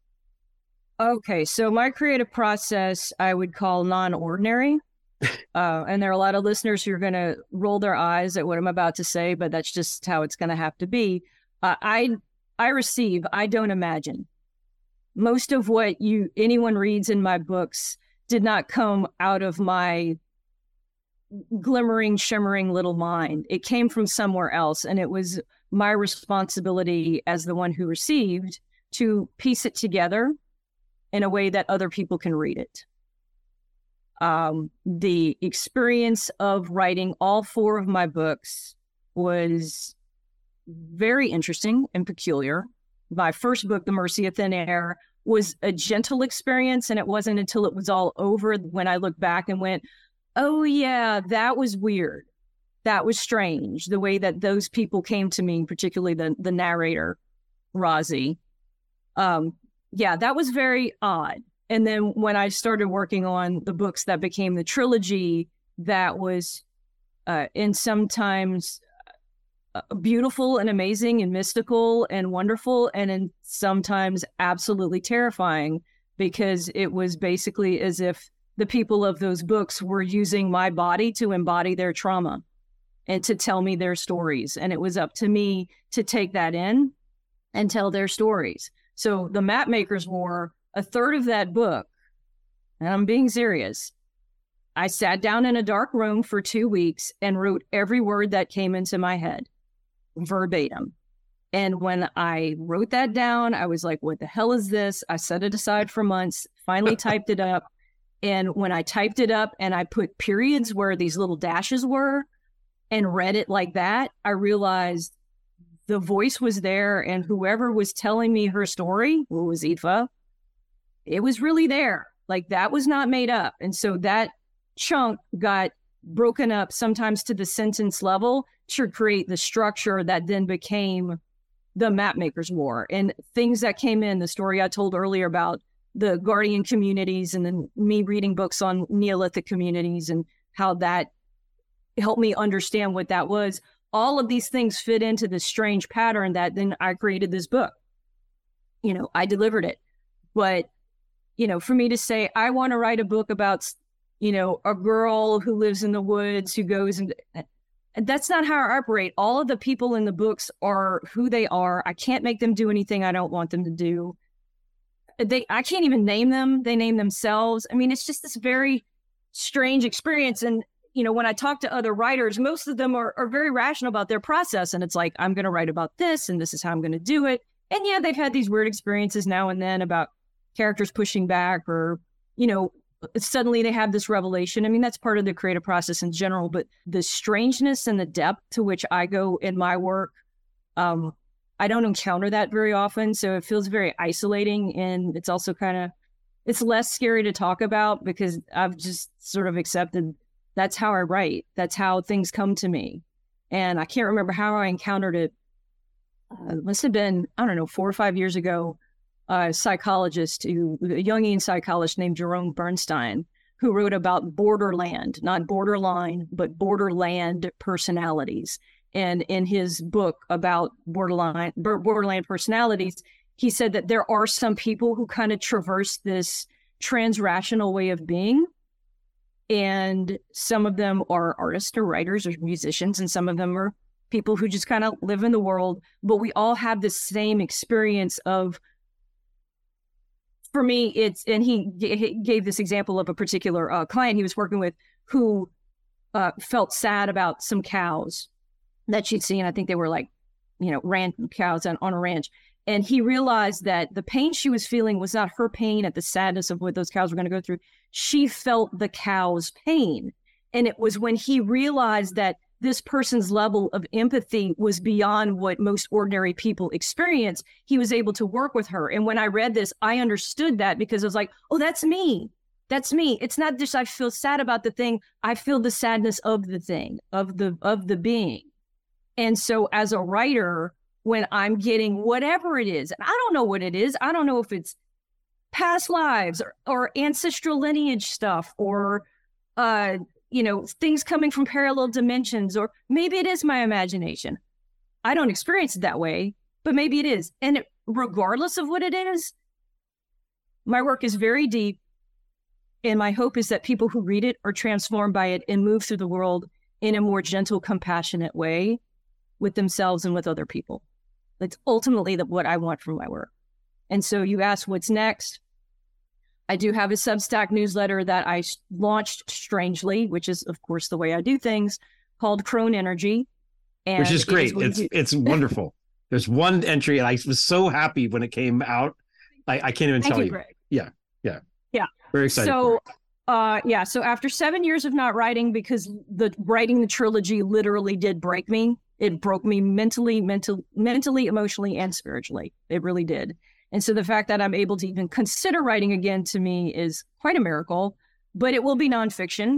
Okay. So my creative process, I would call non-ordinary. uh, and there are a lot of listeners who are going to roll their eyes at what I'm about to say, but that's just how it's going to have to be. Uh, I, I receive, I don't imagine. Most of what you anyone reads in my books did not come out of my glimmering, shimmering little mind. It came from somewhere else. And it was my responsibility as the one who received to piece it together in a way that other people can read it. Um, the experience of writing all four of my books was very interesting and peculiar. My first book, The Mercy of Thin Air, was a gentle experience, and it wasn't until it was all over when I looked back and went, oh yeah, that was weird. That was strange, the way that those people came to me, particularly the, the narrator, Rozzy. Um, yeah, that was very odd. And then when I started working on the books that became the trilogy, that was uh, in sometimes uh, beautiful and amazing and mystical and wonderful, and in sometimes absolutely terrifying, because it was basically as if the people of those books were using my body to embody their trauma and to tell me their stories. And it was up to me to take that in and tell their stories. So the Mapmakers War, a third of that book, and I'm being serious, I sat down in a dark room for two weeks and wrote every word that came into my head, verbatim. And when I wrote that down, I was like, what the hell is this? I set it aside for months, finally typed it up. And when I typed it up and I put periods where these little dashes were and read it like that, I realized the voice was there, and whoever was telling me her story, who was Aoife, it was really there. Like, that was not made up. And so that chunk got broken up sometimes to the sentence level to create the structure that then became the Mapmakers War. And things that came in, the story I told earlier about the Guardian communities, and then me reading books on Neolithic communities and how that helped me understand what that was. All of these things fit into this strange pattern that then I created this book. You know, I delivered it. But, you know, for me to say, I want to write a book about, you know, a girl who lives in the woods, who goes and, and that's not how I operate. All of the people in the books are who they are. I can't make them do anything I don't want them to do. They, I can't even name them. They name themselves. I mean, it's just this very strange experience. And, you know, when I talk to other writers, most of them are, are very rational about their process. And it's like, I'm going to write about this, and this is how I'm going to do it. And yeah, they've had these weird experiences now and then about characters pushing back, or, you know, suddenly they have this revelation. I mean, that's part of the creative process in general, but the strangeness and the depth to which I go in my work, um, I don't encounter that very often. So it feels very isolating. And it's also kind of, it's less scary to talk about, because I've just sort of accepted that's how I write. That's how things come to me. And I can't remember how I encountered it. Uh, it must have been, I don't know, four or five years ago, a psychologist, who, a Jungian psychologist named Jerome Bernstein, who wrote about borderland, not borderline, but borderland personalities. And in his book about borderline, borderland personalities, he said that there are some people who kind of traverse this transrational way of being. And some of them are artists or writers or musicians, and some of them are people who just kind of live in the world. But we all have the same experience of, for me, it's, and he, g- he gave this example of a particular uh, client he was working with who uh, felt sad about some cows that she'd seen. I think they were like, you know, ranch cows on, on a ranch. And he realized that the pain she was feeling was not her pain at the sadness of what those cows were going to go through. She felt the cow's pain. And it was when he realized that this person's level of empathy was beyond what most ordinary people experience, he was able to work with her. And when I read this, I understood that, because I was like, oh, that's me. That's me. It's not just I feel sad about the thing. I feel the sadness of the thing, of the of the being. And so as a writer, when I'm getting whatever it is, and I don't know what it is, I don't know if it's past lives or, or ancestral lineage stuff, or, uh, you know, things coming from parallel dimensions, or maybe it is my imagination. I don't experience it that way, but maybe it is. And it, regardless of what it is, my work is very deep. And my hope is that people who read it are transformed by it and move through the world in a more gentle, compassionate way with themselves and with other people. That's ultimately the, what I want from my work. And so you ask what's next. I do have a Substack newsletter that I launched strangely, which is, of course, the way I do things, called Crone Energy. And which is great. It is it's do- it's wonderful. There's one entry, and I was so happy when it came out. I, I can't even Thank tell you, you. Greg. Yeah, yeah. Yeah. Very excited. So, uh, yeah. So after seven years of not writing, because the writing the trilogy literally did break me. It broke me mentally, mental, mentally, emotionally, and spiritually. It really did. And so the fact that I'm able to even consider writing again to me is quite a miracle, but it will be nonfiction.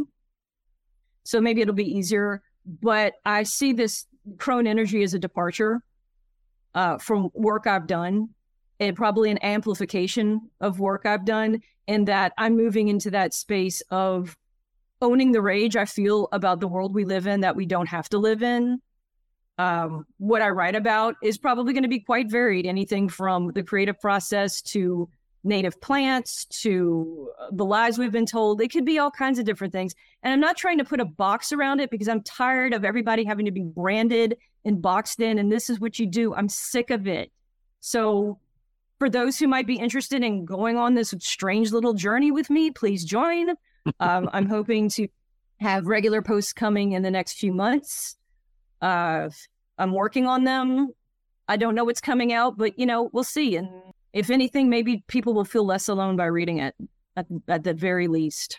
So maybe it'll be easier, but I see this Crone Energy as a departure uh, from work I've done, and probably an amplification of work I've done, in that I'm moving into that space of owning the rage I feel about the world we live in that we don't have to live in. Um, what I write about is probably going to be quite varied, anything from the creative process to native plants to the lies we've been told. It could be all kinds of different things. And I'm not trying to put a box around it because I'm tired of everybody having to be branded and boxed in, and this is what you do. I'm sick of it. So for those who might be interested in going on this strange little journey with me, please join. um, I'm hoping to have regular posts coming in the next few months. Uh, I'm working on them. I don't know what's coming out, but, you know, we'll see. And if anything, maybe people will feel less alone by reading it at, at the very least.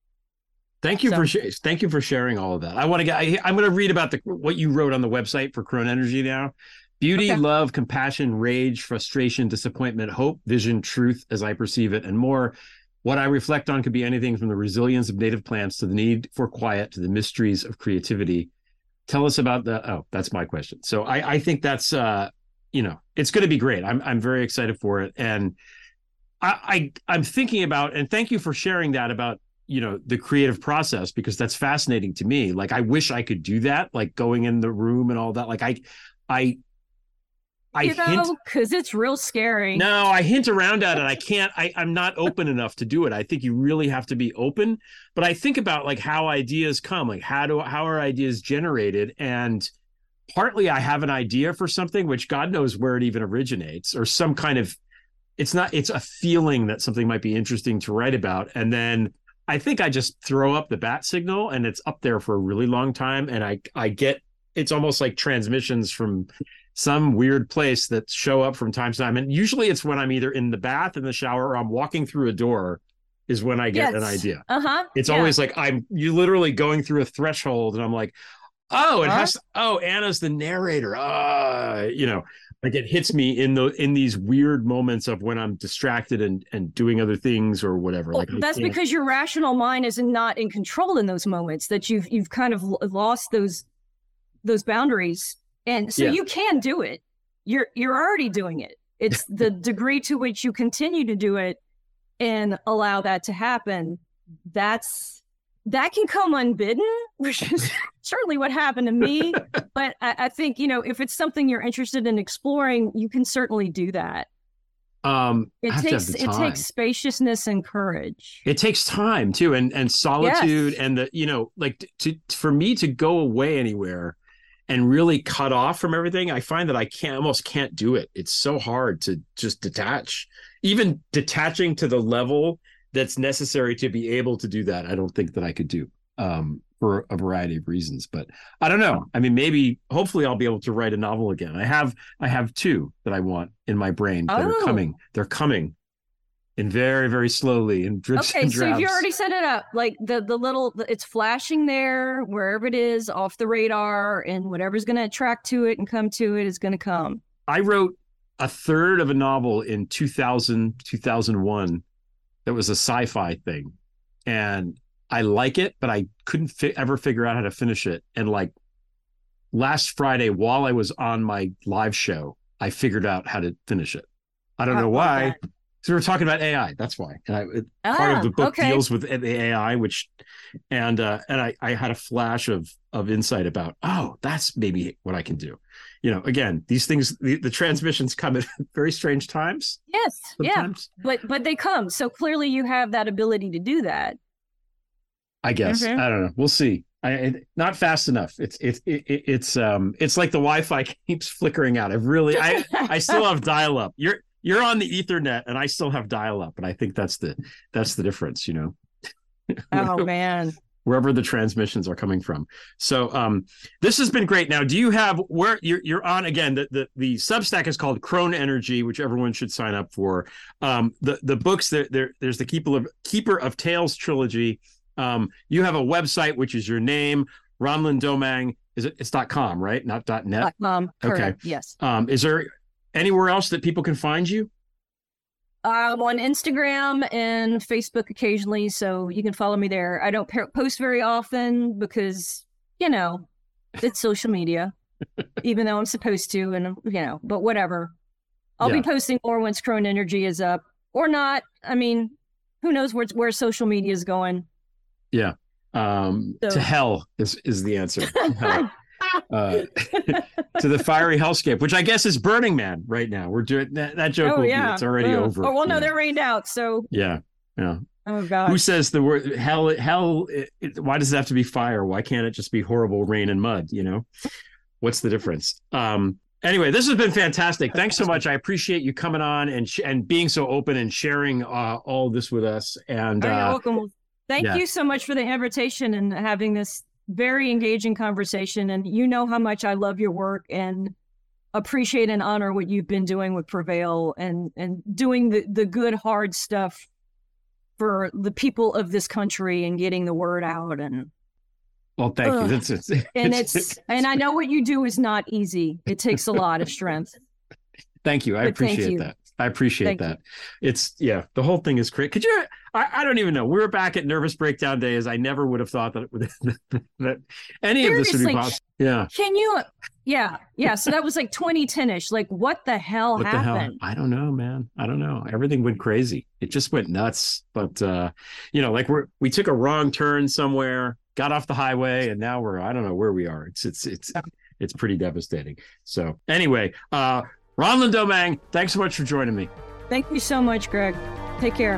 Thank you So- for sh- thank you for sharing all of that. I want to get. I, I'm going to read about the what you wrote on the website for Crone Energy now. Beauty, Okay. love, compassion, rage, frustration, disappointment, hope, vision, truth, as I perceive it, and more. What I reflect on could be anything from the resilience of native plants to the need for quiet to the mysteries of creativity. Tell us about the. Oh, that's my question. So I, I think that's uh, you know, it's going to be great. I'm I'm very excited for it, and I, I I'm thinking about, and thank you for sharing that about, you know, the creative process, because that's fascinating to me. Like, I wish I could do that, like going in the room and all that. Like I, I, I you hint, know, because it's real scary. no, I hint around at it. I can't, I, I'm not open enough to do it. I think you really have to be open, but I think about like how ideas come, like how do, how are ideas generated? And partly I have an idea for something, which God knows where it even originates, or some kind of, it's not, it's a feeling that something might be interesting to write about. And then I think I just throw up the bat signal and it's up there for a really long time. And I, I get, it's almost like transmissions from some weird place that show up from time to time. And usually it's when I'm either in the bath, in the shower, or I'm walking through a door is when I get Yes. an idea. Uh-huh. It's Yeah. always like I'm you literally going through a threshold and I'm like, oh, it Huh? has to, oh, Anna's the narrator. Ah, you know, like it hits me in the in these weird moments of when I'm distracted and and doing other things or whatever. Well, like I that's can't- because your rational mind is not in control in those moments, that you've you've kind of l- lost those those boundaries, and so Yeah. you can do it. You're you're already doing it. It's the degree to which you continue to do it and allow that to happen. That's that can come unbidden, which is certainly what happened to me. But I, I think, you know, if it's something you're interested in exploring, you can certainly do that. um I It have to have takes the it time. takes spaciousness and courage. It takes time too, and and solitude, Yes. and the, you know, like to for me to go away anywhere and really cut off from everything, I find that I can't almost can't do it. It's so hard to just detach. Even detaching to the level that's necessary to be able to do that, I don't think that I could do, um, for a variety of reasons. But I don't know. I mean, maybe, hopefully, I'll be able to write a novel again. I have, I have two that I want in my brain that are Oh. coming. They're coming, and very, very slowly, in drips Okay, and so drabs. if you already set it up, like the the little, it's flashing there wherever it is off the radar, and whatever's going to attract to it and come to it is going to come. I wrote a third of a novel in two thousand, two thousand one that was a sci-fi thing. And I like it, but I couldn't fi- ever figure out how to finish it. And like last Friday, while I was on my live show, I figured out how to finish it. I don't How know about why. that? So we were talking about A I. That's why. And I, it, part Ah, of the book okay. deals with the A I, which, and uh, and I, I had a flash of of insight about, oh, that's maybe what I can do. You know, again, these things, the, the transmissions come at very strange times. Yes, Sometimes. yeah, but but they come. So clearly, you have that ability to do that. I guess. Mhm. I don't know. We'll see. I, it, not fast enough. It's it's it, it's um it's like the Wi-Fi keeps flickering out. I've really I I still have dial-up. You're you're on the Ethernet, and I still have dial-up, and I think that's the that's the difference, you know. Oh man. Wherever the transmissions are coming from. So um, this has been great. Now, do you have where you're you're on again? The the, the Substack is called Crone Energy, which everyone should sign up for. Um, the the books there there there's the Keeper of Keeper of Tales trilogy. Um, you have a website which is your name, Ronlyn Domang. Is it? It's .com, right? Not .net. .com. Correct. Okay. Yes. Um, is there anywhere else that people can find you? I'm on Instagram and Facebook occasionally, so you can follow me there. I don't post very often because, you know, it's social media, even though I'm supposed to, and, you know, but whatever. I'll yeah. be posting more once Crone Energy is up or not. I mean, who knows where, where social media is going. Yeah. Um, so. To hell is, is the answer. uh, to the fiery hellscape, which I guess is Burning Man right now. We're doing that, that joke. Oh, will yeah. be, it's already oh. over. Oh, well, no, yeah. they're rained out. So yeah. Yeah. Oh God. Who says the word hell? Hell. It, it, why does it have to be fire? Why can't it just be horrible rain and mud? You know, what's the difference? Um, anyway, this has been fantastic. Thanks so much. I appreciate you coming on and sh- and being so open and sharing uh, all this with us. And oh, you're uh, welcome. Thank yeah. you so much for the invitation and having this very engaging conversation. And you know how much I love your work and appreciate and honor what you've been doing with Prevail and, and doing the, the good, hard stuff for the people of this country and getting the word out. And well, thank ugh. you. It's, it's, and it's, it's, and I know what you do is not easy. It takes a lot of strength. Thank you. I But appreciate thank you. that. I appreciate Thank that. You. It's yeah, the whole thing is great. Could you? I, I don't even know. We were back at Nervous Breakdown Days. I never would have thought that that, that any Seriously, of this would be possible. Yeah. Can you? Yeah, yeah. So that was like twenty ten-ish. Like, what the hell What happened? the hell? I don't know, man. I don't know. Everything went crazy. It just went nuts. But uh, you know, like we're we took a wrong turn somewhere, got off the highway, and now we're I don't know where we are. It's it's it's it's pretty devastating. So anyway, uh, Ronlyn Domang, thanks so much for joining me. Thank you so much, Greg. Take care.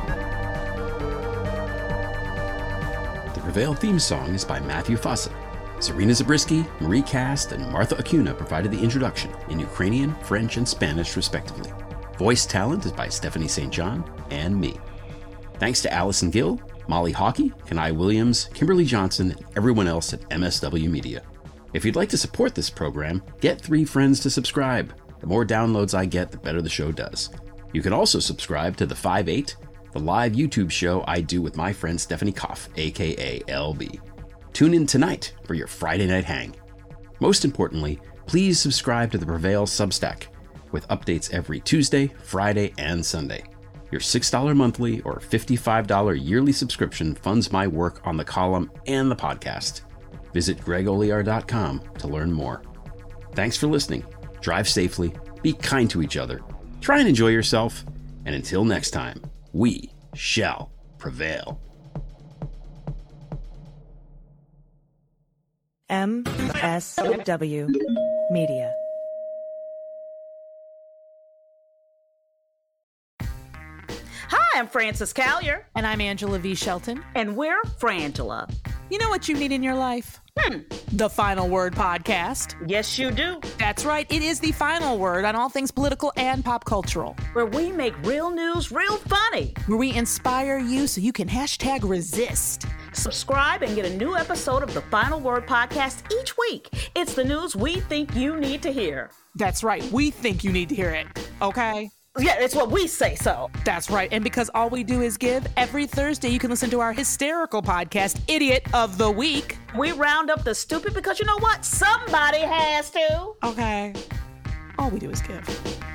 The Prevail theme song is by Matthew Fossa. Serena Zabriskie, Marie Cast, and Martha Acuna provided the introduction in Ukrainian, French, and Spanish, respectively. Voice talent is by Stephanie Saint John and me. Thanks to Allison Gill, Molly Hockey, Kenai Williams, Kimberly Johnson, and everyone else at M S W Media. If you'd like to support this program, get three friends to subscribe. The more downloads I get, the better the show does. You can also subscribe to The five eight, the live YouTube show I do with my friend Stephanie Koff, aka L B. Tune in tonight for your Friday night hang. Most importantly, please subscribe to the Prevail Substack with updates every Tuesday, Friday, and Sunday. Your six dollars monthly or fifty-five dollars yearly subscription funds my work on the column and the podcast. Visit greg olear dot com to learn more. Thanks for listening. Drive safely, be kind to each other, try and enjoy yourself, and until next time, we shall prevail. M S W Media. Hi, I'm Frances Callier. And I'm Angela V. Shelton. And we're Frangela. You know what you need in your life? Hmm. The Final Word Podcast. Yes, you do. That's right. It is the final word on all things political and pop cultural. Where we make real news real funny. Where we inspire you so you can hashtag resist. Subscribe and get a new episode of the Final Word Podcast each week. It's the news we think you need to hear. That's right. We think you need to hear it. Okay? Yeah, it's what we say so. That's right. And because all we do is give, every Thursday you can listen to our hysterical podcast, Idiot of the Week. We round up the stupid because you know what? Somebody has to. Okay. All we do is give.